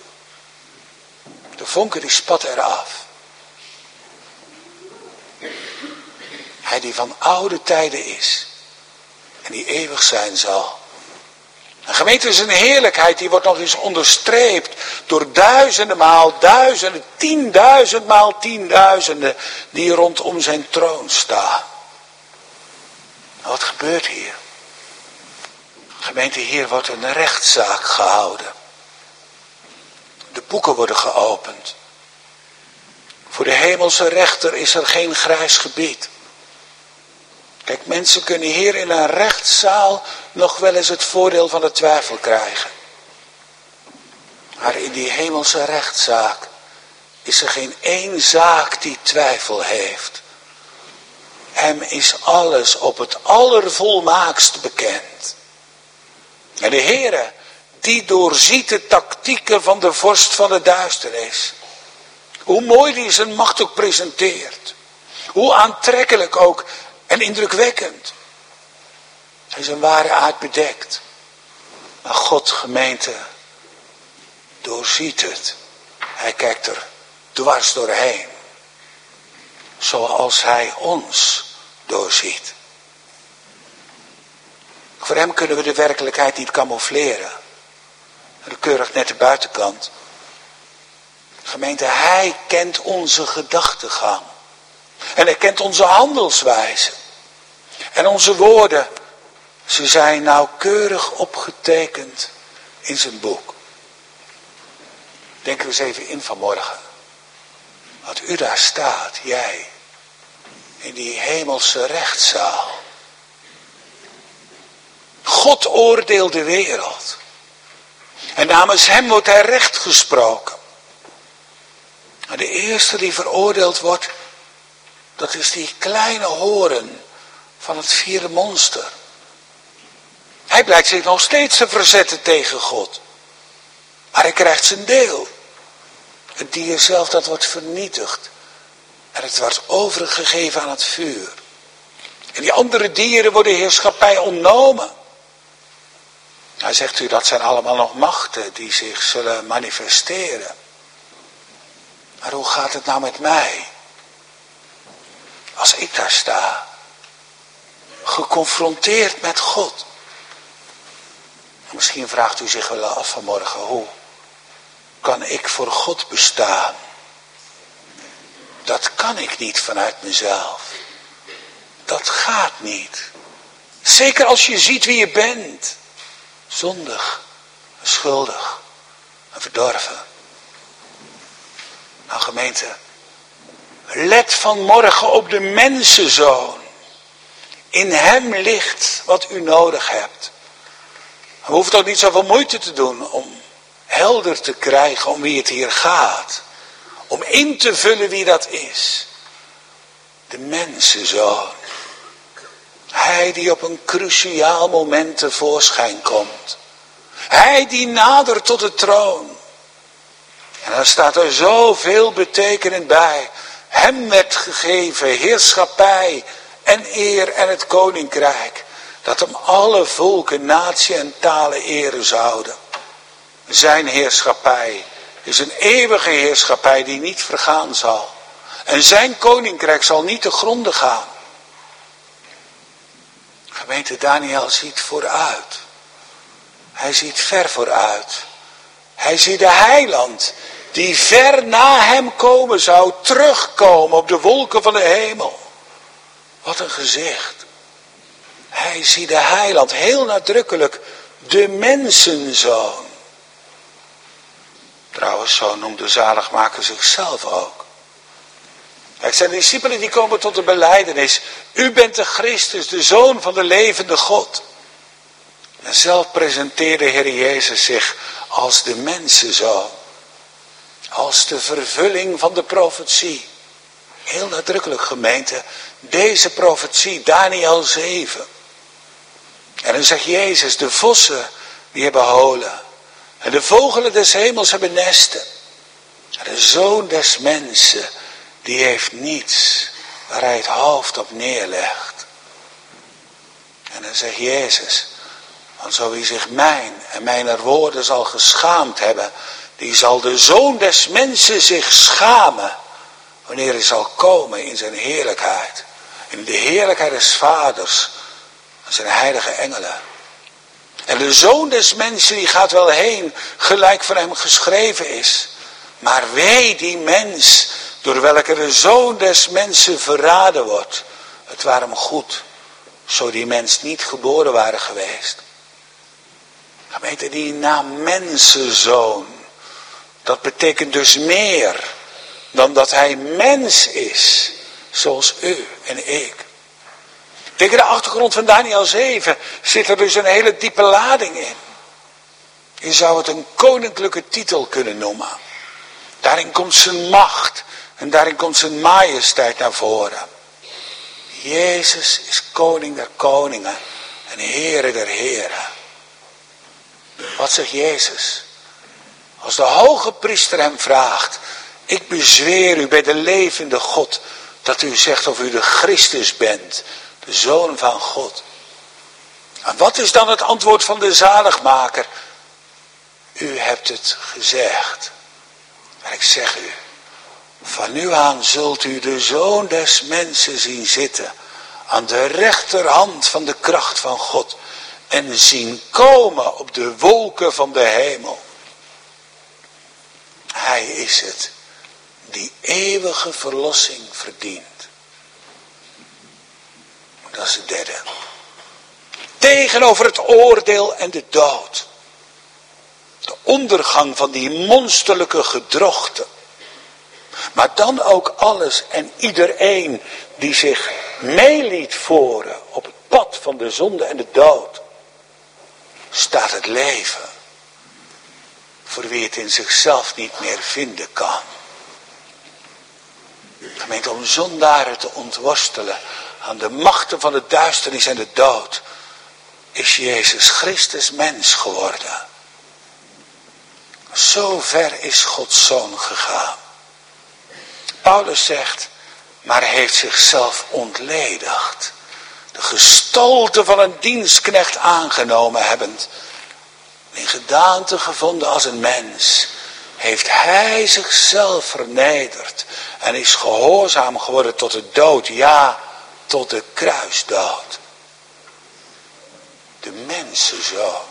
De vonken die spatten eraf. Hij die van oude tijden is. En die eeuwig zijn zal. En gemeente, zijn heerlijkheid die wordt nog eens onderstreept door duizenden maal duizenden, tienduizend maal tienduizenden die rondom zijn troon staan. Wat gebeurt hier? Gemeente, hier wordt een rechtszaak gehouden. De boeken worden geopend. Voor de hemelse rechter is er geen grijs gebied. Kijk, mensen kunnen hier in een rechtszaal nog wel eens het voordeel van de twijfel krijgen. Maar in die hemelse rechtszaak is er geen één zaak die twijfel heeft. Hem is alles op het allervolmaakst bekend. En de Heere, die doorziet de tactieken van de vorst van de duisternis. Hoe mooi die zijn macht ook presenteert. Hoe aantrekkelijk ook en indrukwekkend. Hij is een ware aard bedekt. Maar God, gemeente, doorziet het. Hij kijkt er dwars doorheen. Zoals hij ons doorziet. Voor hem kunnen we de werkelijkheid niet camoufleren. De keurig nette buitenkant. Gemeente, hij kent onze gedachtegang. En hij kent onze handelswijze. En onze woorden, ze zijn nauwkeurig opgetekend in zijn boek. Denken we eens even in vanmorgen. Wat u daar staat, jij, in die hemelse rechtszaal. God oordeelt de wereld. En namens hem wordt hij recht gesproken. En de eerste die veroordeeld wordt, dat is die kleine horen van het vierde monster. Hij blijkt zich nog steeds te verzetten tegen God. Maar hij krijgt zijn deel. Het dier zelf dat wordt vernietigd. En het wordt overgegeven aan het vuur. En die andere dieren worden heerschappij ontnomen. Hij zegt u, dat zijn allemaal nog machten die zich zullen manifesteren. Maar hoe gaat het nou met mij? Als ik daar sta, geconfronteerd met God. Misschien vraagt u zich wel af vanmorgen, hoe kan ik voor God bestaan? Dat kan ik niet vanuit mezelf. Dat gaat niet. Zeker als je ziet wie je bent. Zondig, schuldig en verdorven. Nou gemeente, let vanmorgen op de mensenzoon. In hem ligt wat u nodig hebt. We hoeven ook niet zoveel moeite te doen om helder te krijgen om wie het hier gaat. Om in te vullen wie dat is. De mensenzoon. Hij die op een cruciaal moment tevoorschijn komt. Hij die nadert tot de troon. En dan staat er zoveel betekenend bij. Hem werd gegeven heerschappij en eer en het koninkrijk. Dat hem alle volken, natie en talen eren zouden. Zijn heerschappij is een eeuwige heerschappij die niet vergaan zal. En zijn koninkrijk zal niet te gronde gaan. Gemeente, Daniel ziet vooruit. Hij ziet ver vooruit. Hij ziet de heiland die ver na hem komen zou, terugkomen op de wolken van de hemel. Wat een gezicht. Hij ziet de heiland, heel nadrukkelijk, de mensenzoon. Trouwens, zo noemt de zaligmaker zichzelf ook. Kijk, zijn discipelen die komen tot de belijdenis. U bent de Christus, de Zoon van de levende God. En zelf presenteerde Heer Jezus zich als de mensenzoon. Als de vervulling van de profetie. Heel nadrukkelijk gemeente, deze profetie, Daniel zeven. En dan zegt Jezus, de vossen die hebben holen. En de vogelen des hemels hebben nesten. En de zoon des mensen, die heeft niets waar hij het hoofd op neerlegt. En dan zegt Jezus, want zo wie zich mijn en mijner woorden zal geschaamd hebben, die zal de zoon des mensen zich schamen, wanneer hij zal komen in zijn heerlijkheid. in de heerlijkheid des Vaders en zijn heilige engelen. En de Zoon des Mensen die gaat wel heen, gelijk van hem geschreven is. Maar wee die mens, door welke de Zoon des Mensen verraden wordt. Het ware hem goed, zo die mens niet geboren waren geweest. Gemeente, die naam mensenzoon, dat betekent dus meer dan dat hij mens is, zoals u en ik. Tegen de achtergrond van Daniel zeven zit er dus een hele diepe lading in. Je zou het een koninklijke titel kunnen noemen. Daarin komt zijn macht en daarin komt zijn majesteit naar voren. Jezus is koning der koningen en Heere der heren. Wat zegt Jezus? Als de hoge priester hem vraagt, ik bezweer u bij de levende God, dat u zegt of u de Christus bent, de Zoon van God. En wat is dan het antwoord van de zaligmaker? U hebt het gezegd. Maar ik zeg u, van nu aan zult u de Zoon des Mensen zien zitten, aan de rechterhand van de kracht van God, en zien komen op de wolken van de hemel. Hij is het die eeuwige verlossing verdient. Dat is het derde. Tegenover het oordeel en de dood. De ondergang van die monsterlijke gedrochten. Maar dan ook alles en iedereen die zich meeliet voeren op het pad van de zonde en de dood. Staat het leven. Voor wie het in zichzelf niet meer vinden kan. Gemeente, om zondaren te ontworstelen aan de machten van de duisternis en de dood, is Jezus Christus mens geworden. Zo ver is Gods Zoon gegaan. Paulus zegt, maar hij heeft zichzelf ontledigd. De gestalte van een dienstknecht aangenomen hebbend. In gedaante gevonden als een mens, heeft hij zichzelf vernederd en is gehoorzaam geworden tot de dood, ja, tot de kruisdood. De mensenzoon.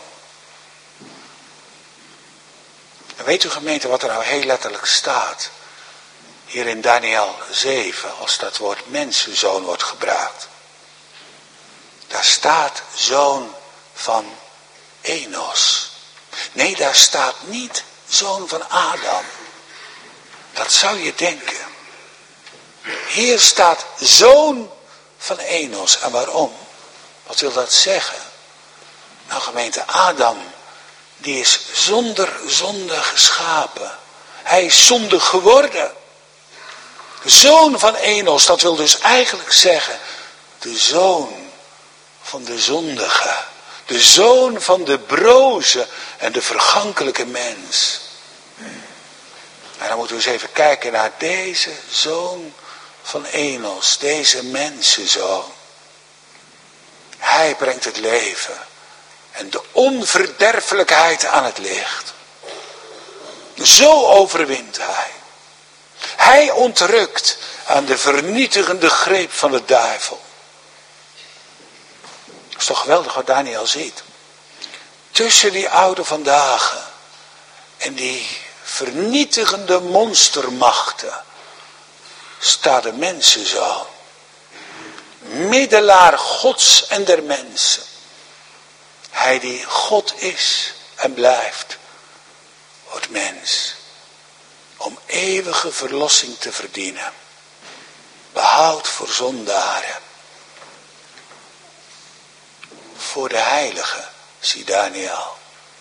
En weet u gemeente wat er nou heel letterlijk staat? Hier in Daniel zeven, als dat woord mensenzoon wordt gebruikt. Daar staat zoon van Enos. Nee, daar staat niet zoon van Adam. Dat zou je denken. Hier staat zoon van Enos. En waarom? Wat wil dat zeggen? Nou gemeente, Adam, die is zonder zonde geschapen. Hij is zonde geworden. Zoon van Enos, dat wil dus eigenlijk zeggen, de zoon van de zondige. De zoon van de broze en de vergankelijke mens. En dan moeten we eens even kijken naar deze zoon van Enos, deze mensenzoon. Hij brengt het leven en de onverderfelijkheid aan het licht. Zo overwint hij. Hij ontrukt aan de vernietigende greep van de duivel. Dat is toch geweldig wat Daniel ziet. Tussen die oude vandaag en die vernietigende monstermachten staat de mensenzoon. Middelaar Gods en der mensen. Hij die God is en blijft, wordt mens. Om eeuwige verlossing te verdienen. Behoud voor zondaren. Voor de heiligen, zie Daniel.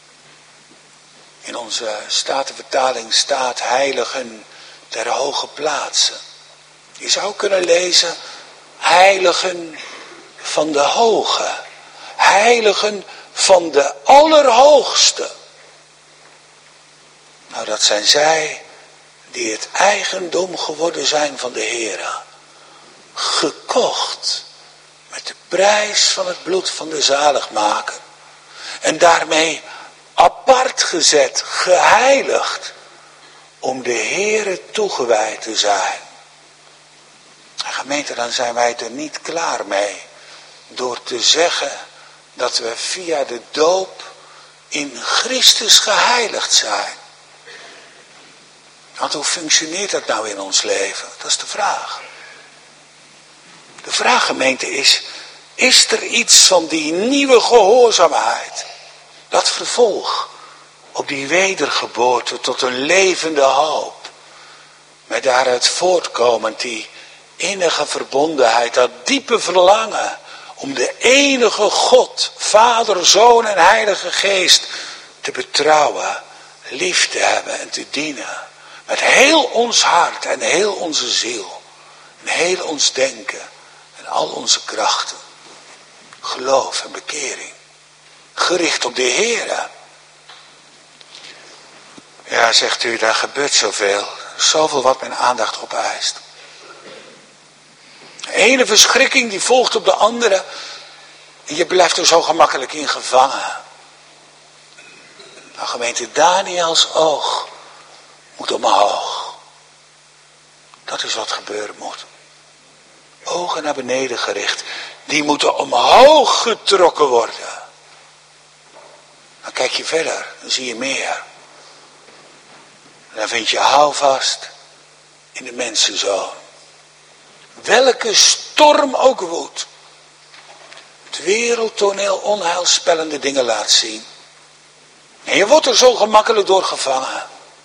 In onze Statenvertaling staat heiligen der hoge plaatsen. Je zou kunnen lezen heiligen van de hoge. Heiligen van de allerhoogste. Nou, dat zijn zij die het eigendom geworden zijn van de Heere. Gekocht met de prijs van het bloed van de zaligmaker. En daarmee apart gezet, geheiligd, om de Heere toegewijd te zijn. Gemeente, dan zijn wij er niet klaar mee. Door te zeggen dat we via de doop in Christus geheiligd zijn. Want hoe functioneert dat nou in ons leven? Dat is de vraag. De vraag, gemeente, is, is er iets van die nieuwe gehoorzaamheid, dat vervolg op die wedergeboorte tot een levende hoop, met daaruit voortkomend die innige verbondenheid, dat diepe verlangen om de enige God, Vader, Zoon en Heilige Geest te betrouwen, lief te hebben en te dienen. Met heel ons hart en heel onze ziel. En heel ons denken en al onze krachten. Geloof en bekering. Gericht op de Heere. Ja, zegt u, daar gebeurt zoveel. Zoveel wat mijn aandacht opeist. De ene verschrikking die volgt op de andere. En je blijft er zo gemakkelijk in gevangen. Nou, gemeente, Daniels oog moet omhoog. Dat is wat gebeuren moet. Ogen naar beneden gericht. Die moeten omhoog getrokken worden. Dan kijk je verder. Dan zie je meer. En dan vind je houvast in de mensenzoon. Welke storm ook woedt. Het wereldtoneel onheilspellende dingen laat zien. En je wordt er zo gemakkelijk door gevangen.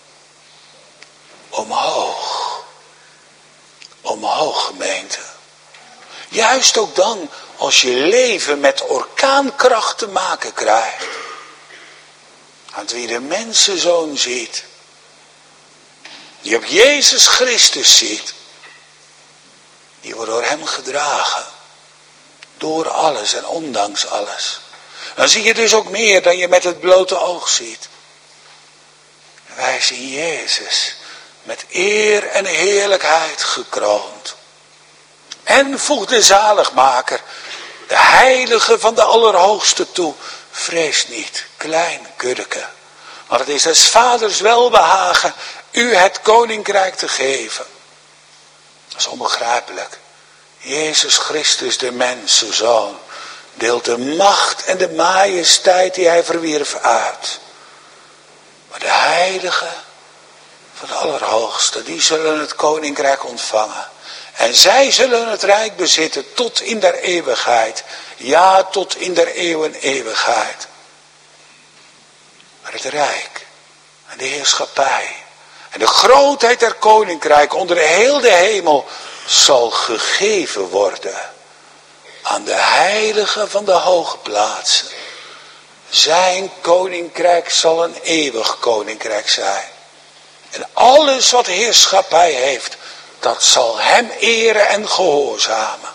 Omhoog. Omhoog, gemeente. Juist ook dan als je leven met orkaankracht te maken krijgt. Want wie de mensenzoon ziet. Die op Jezus Christus ziet. Die wordt door hem gedragen. Door alles en ondanks alles. Dan zie je dus ook meer dan je met het blote oog ziet. Wij zien Jezus met eer en heerlijkheid gekroond. En voegt de zaligmaker, de heilige van de Allerhoogste toe. Vrees niet, klein kuddeke. Want het is des vaders welbehagen u het koninkrijk te geven. Dat is onbegrijpelijk. Jezus Christus, de mensenzoon, deelt de macht en de majesteit die hij verwierf uit. Maar de heiligen van de Allerhoogste, die zullen het koninkrijk ontvangen. En zij zullen het rijk bezitten tot in der eeuwigheid. Ja, tot in der eeuwen eeuwigheid. Maar het rijk en de heerschappij en de grootheid der koninkrijk onder heel de hemel zal gegeven worden aan de heiligen van de hoge plaatsen. Zijn koninkrijk zal een eeuwig koninkrijk zijn. En alles wat heerschappij heeft, dat zal hem eren en gehoorzamen.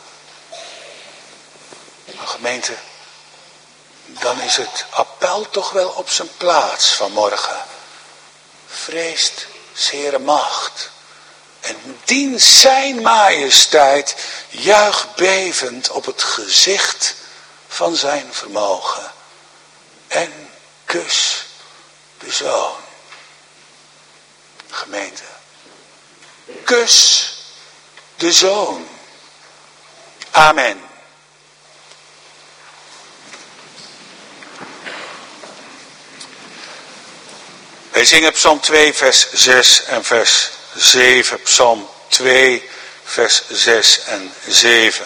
Maar gemeente, dan is het appel toch wel op zijn plaats vanmorgen. Vreest zere macht. En dien zijn majesteit, juich bevend op het gezicht van zijn vermogen. En kus de Zoon. Gemeente. Kus de Zoon. Amen. Wij zingen Psalm twee vers zes en vers zeven. Psalm twee vers zes en zeven.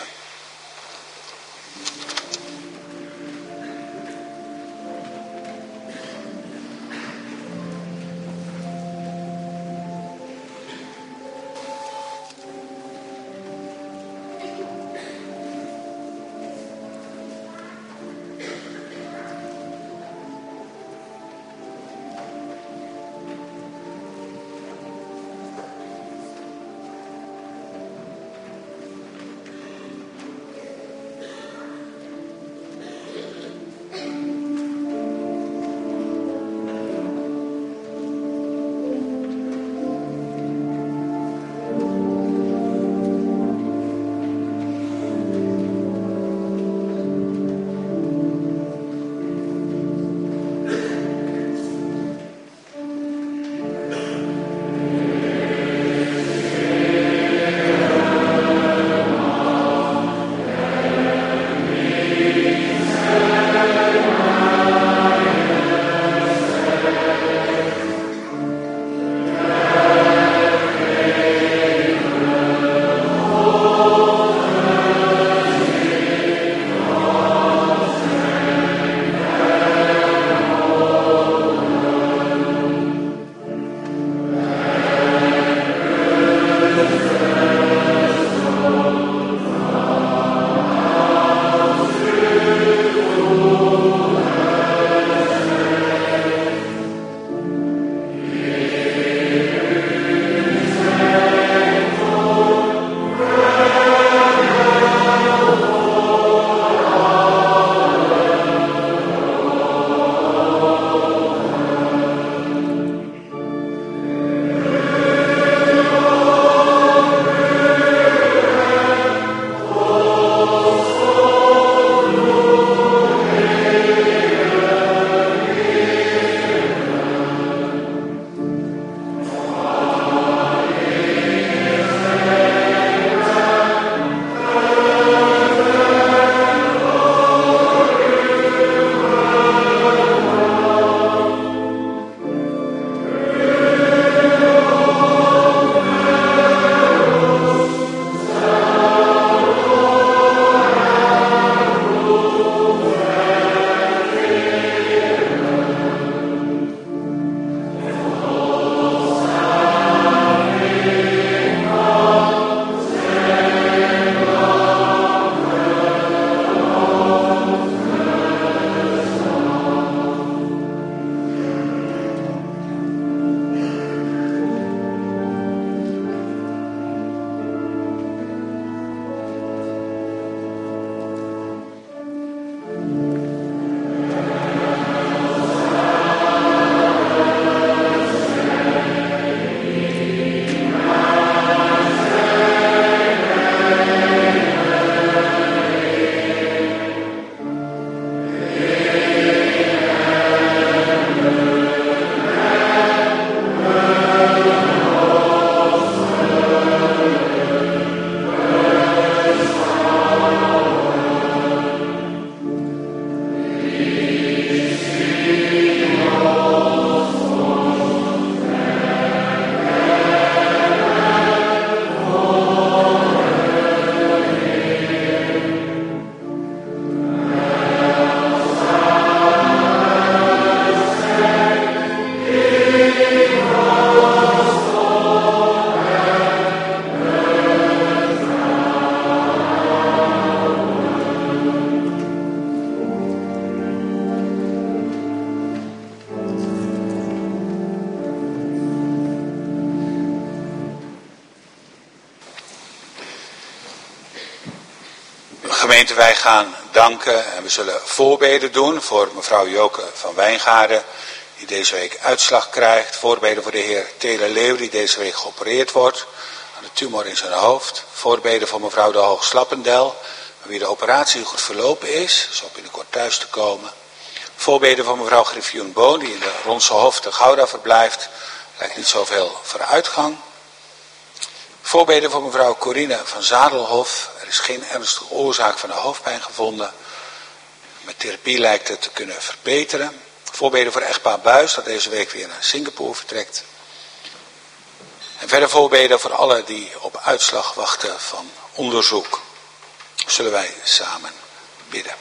Gemeente, wij gaan danken en we zullen voorbeden doen voor mevrouw Joke van Wijngaarden, die deze week uitslag krijgt. Voorbeden voor de heer Tele Leeuw, die deze week geopereerd wordt aan de tumor in zijn hoofd. Voorbeden voor mevrouw de Hoog-Slappendel, wie de operatie goed verlopen is, zo binnenkort thuis te komen. Voorbeden voor mevrouw Griffioen Boon, die in de Ronse Hof te Gouda verblijft. Lijkt niet zoveel vooruitgang. Voorbeden voor mevrouw Corine van Zadelhof. Er is geen ernstige oorzaak van de hoofdpijn gevonden. Met therapie lijkt het te kunnen verbeteren. Voorbeden voor echtpaar Buis, dat deze week weer naar Singapore vertrekt. En verder voorbeden voor allen die op uitslag wachten van onderzoek. Zullen wij samen bidden.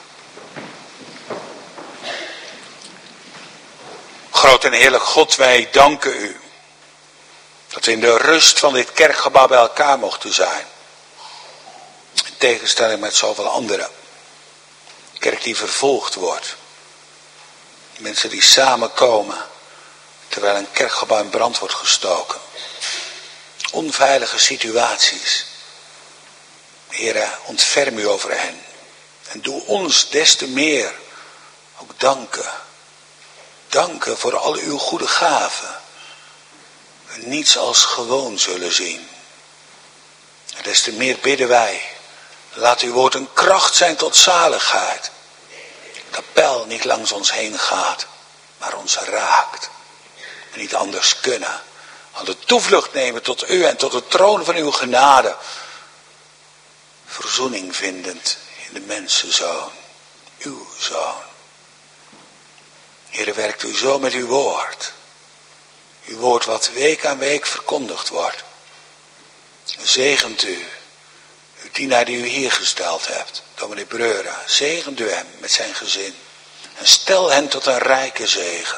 Groot en heerlijk God, wij danken u. Dat we in de rust van dit kerkgebouw bij elkaar mochten zijn. In tegenstelling met zoveel anderen. Een kerk die vervolgd wordt. Mensen die samenkomen terwijl een kerkgebouw in brand wordt gestoken. Onveilige situaties. Heere, ontferm u over hen. En doe ons des te meer ook danken. Danken voor al uw goede gaven. We niets als gewoon zullen zien. En des te meer bidden wij. Laat uw woord een kracht zijn tot zaligheid. Dat pijl niet langs ons heen gaat, maar ons raakt. En niet anders kunnen. Aan de toevlucht nemen tot u en tot de troon van uw genade. Verzoening vindend in de mensenzoon. Uw zoon. Heere, werkt u zo met uw woord. Uw woord wat week aan week verkondigd wordt. Zegent u. Uw dienaar die u hier gesteld hebt. Dominee Breura. Zegent u hem met zijn gezin. En stel hen tot een rijke zegen.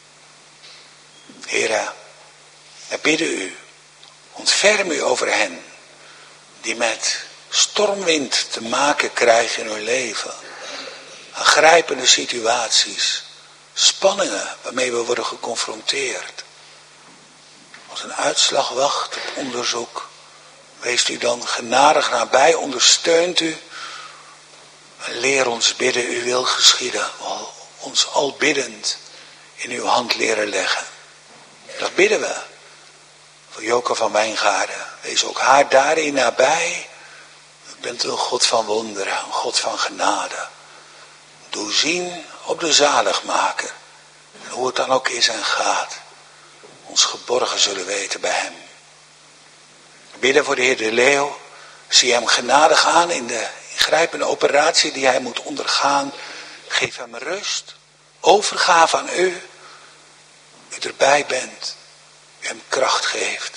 Heere, wij bidden u. Ontferm u over hen. Die met stormwind te maken krijgen in hun leven. Aangrijpende situaties. Spanningen waarmee we worden geconfronteerd. Als een uitslag wacht op onderzoek. Wees u dan genadig nabij. Ondersteunt u. En leer ons bidden. U wil geschieden. Ons al biddend in uw hand leren leggen. Dat bidden we. Voor Joke van Wijngaarden. Wees ook haar daarin nabij. U bent een God van wonderen. Een God van genade. Doe zien op de zaligmaker. En hoe het dan ook is en gaat. Ons geborgen zullen weten bij hem. Bidden voor de heer De Leeuw. Zie hem genadig aan in de ingrijpende operatie die hij moet ondergaan. Geef hem rust. Overgave aan u. U erbij bent. U hem kracht geeft.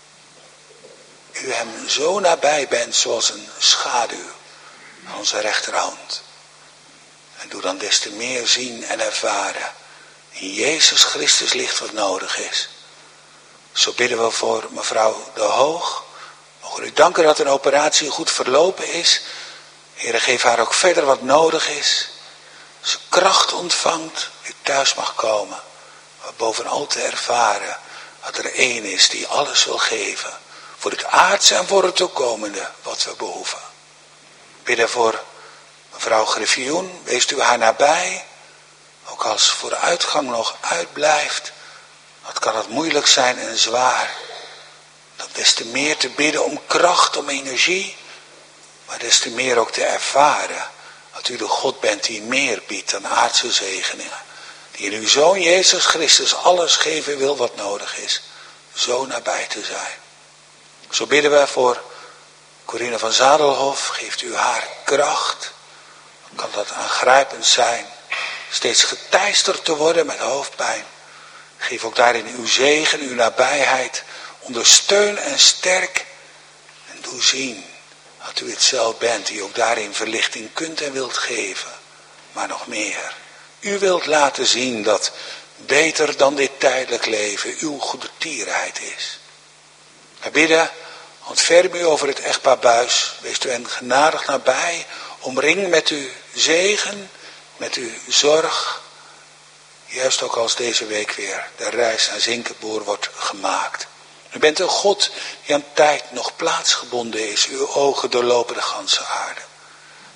U hem zo nabij bent zoals een schaduw aan onze rechterhand. En doe dan des te meer zien en ervaren. In Jezus Christus ligt wat nodig is. Zo bidden we voor mevrouw De Hoog. Mogen u danken dat een operatie goed verlopen is. Heere, geef haar ook verder wat nodig is. Als ze kracht ontvangt, u thuis mag komen. Maar bovenal te ervaren dat er één is die alles wil geven. Voor het aardse en voor het toekomende wat we behoeven. Bidden voor mevrouw Griffioen, wees u haar nabij. Ook als vooruitgang nog uitblijft. Wat kan het moeilijk zijn en zwaar. Dan des te meer te bidden om kracht, om energie. Maar des te meer ook te ervaren. Dat u de God bent die meer biedt dan aardse zegeningen. Die in uw Zoon Jezus Christus alles geven wil wat nodig is. Zo nabij te zijn. Zo bidden we voor Corine van Zadelhof. Geeft u haar kracht. Dan kan dat aangrijpend zijn. Steeds geteisterd te worden met hoofdpijn. Geef ook daarin uw zegen, uw nabijheid. Ondersteun en sterk. En doe zien dat u het zelf bent die ook daarin verlichting kunt en wilt geven. Maar nog meer. U wilt laten zien dat beter dan dit tijdelijk leven uw goedertierenheid is. We bidden, ontferm u over het echtpaar Buis. Wees u hen genadig nabij. Omring met uw zegen, met uw zorg. Juist ook als deze week weer de reis naar Singapore wordt gemaakt. U bent een God die aan tijd nog plaatsgebonden is. Uw ogen doorlopen de ganse aarde.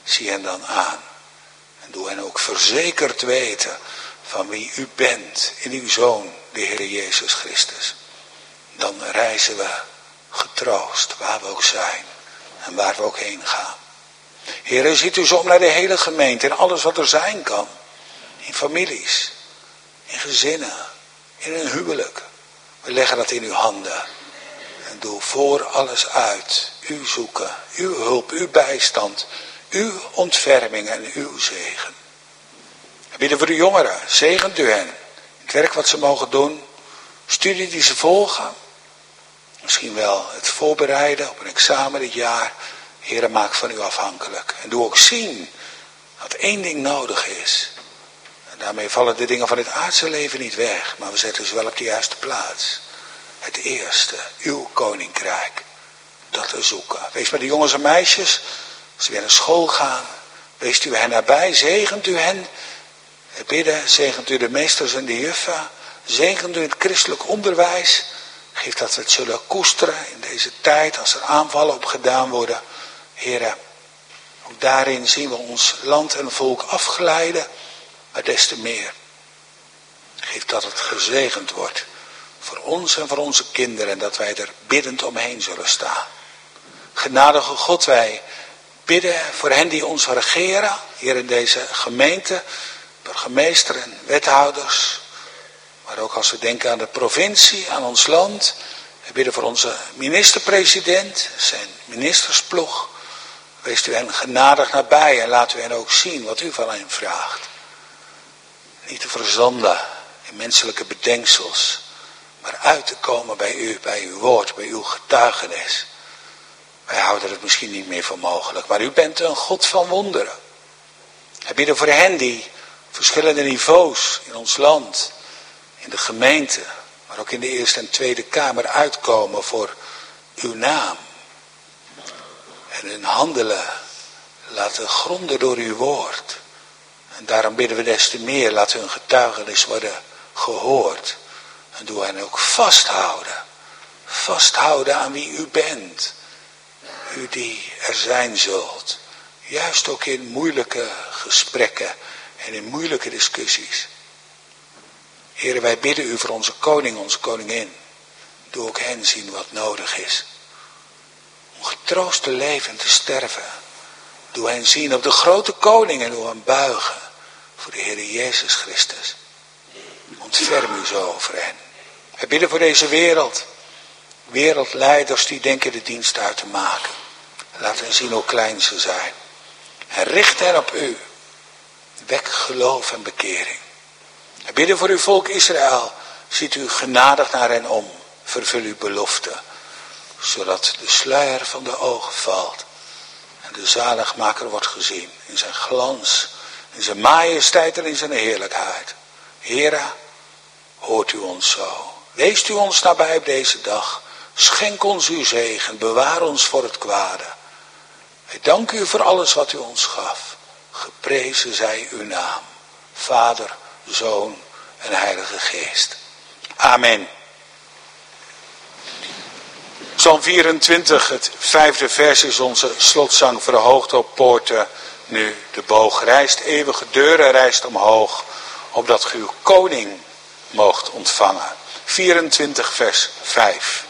zie hen dan aan. En doe hen ook verzekerd weten van wie u bent in uw Zoon, de Heer Jezus Christus. Dan reizen we getroost waar we ook zijn en waar we ook heen gaan. Heer, ziet u zo om naar de hele gemeente en alles wat er zijn kan. In families, in gezinnen, in een huwelijk. We leggen dat in uw handen. En doe voor alles uit. U zoeken, uw hulp, uw bijstand, uw ontferming en uw zegen. We bidden voor de jongeren. Zegent u hen. Het werk wat ze mogen doen. Studie die ze volgen. Misschien wel het voorbereiden op een examen dit jaar. Heer, maak van u afhankelijk. En doe ook zien dat één ding nodig is. En daarmee vallen de dingen van het aardse leven niet weg. Maar we zetten ze wel op de juiste plaats. Het eerste, uw koninkrijk. Dat te zoeken. Wees met de jongens en meisjes. Als ze weer naar school gaan. Weest u hen nabij. Zegent u hen. Bidden. Zegent u de meesters en de juffen. Zegent u het christelijk onderwijs. Geef dat we het zullen koesteren in deze tijd. Als er aanvallen op gedaan worden. Heren, ook daarin zien we ons land en volk afglijden. Maar des te meer. Geef dat het gezegend wordt. Voor ons en voor onze kinderen. En dat wij er biddend omheen zullen staan. Genadige God, wij bidden voor hen die ons regeren. Hier in deze gemeente. Burgemeester en wethouders. Maar ook als we denken aan de provincie, aan ons land. We bidden voor onze minister-president, zijn ministersploeg. Wees u hen genadig nabij en laat u hen ook zien wat u van hen vraagt. Niet te verzanden in menselijke bedenksels. Maar uit te komen bij u, bij uw woord, bij uw getuigenis. Wij houden het misschien niet meer voor mogelijk. Maar u bent een God van wonderen. We bidden voor hen die verschillende niveaus in ons land, in de gemeente, maar ook in de Eerste en Tweede Kamer uitkomen voor uw naam. En hun handelen laten gronden door uw woord. En daarom bidden we des te meer, laat hun getuigenis worden gehoord. En doe hen ook vasthouden. Vasthouden aan wie u bent. U die er zijn zult. Juist ook in moeilijke gesprekken en in moeilijke discussies. Heren, wij bidden u voor onze koning, onze koningin. Doe ook hen zien wat nodig is. Om getroost te leven en te sterven. Doe hen zien op de grote koning en doe hen buigen. Voor de Heer Jezus Christus. Ontferm u zo over hen. Wij bidden voor deze wereld. Wereldleiders die denken de dienst uit te maken. Laat hen zien hoe klein ze zijn. En richt hen op u. Wek geloof en bekering. We bidden voor uw volk Israël. Ziet u genadig naar hen om. Vervul uw belofte. Zodat de sluier van de ogen valt. En de zaligmaker wordt gezien. In zijn glans. In zijn majesteit en in zijn heerlijkheid. Heere, hoort u ons zo. Weest u ons nabij op deze dag. Schenk ons uw zegen. Bewaar ons voor het kwade. Wij danken u voor alles wat u ons gaf. Geprezen zij uw naam. Vader, Zoon en Heilige Geest. Amen. Psalm vierentwintig, het vijfde vers is onze slotzang. Verhoogd op poorten nu de boog rijst. Eeuwige deuren rijst omhoog. Opdat ge uw koning moogt ontvangen. vierentwintig vers vijf.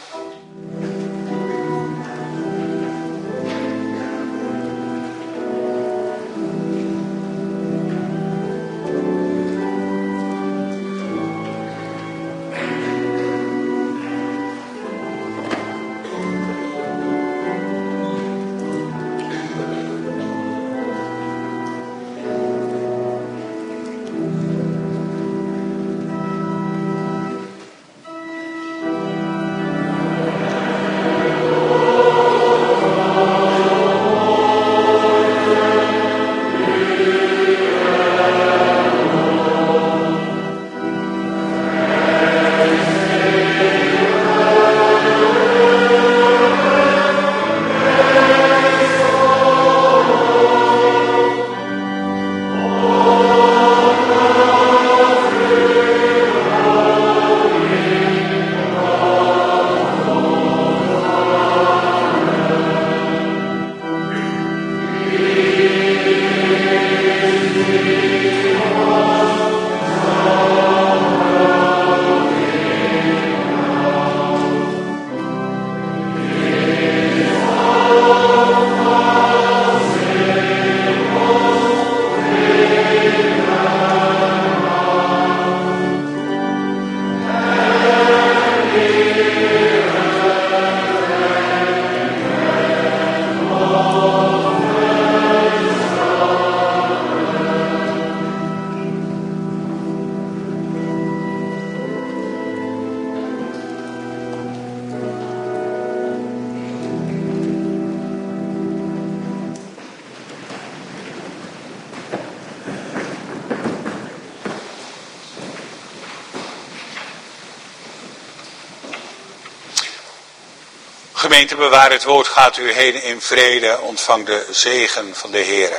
Gemeente, bewaar het woord, gaat u heen in vrede, ontvang de zegen van de Heer.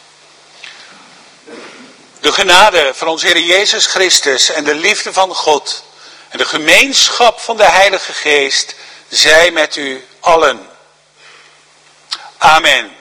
De genade van onze Heer Jezus Christus en de liefde van God en de gemeenschap van de Heilige Geest zij met u allen. Amen.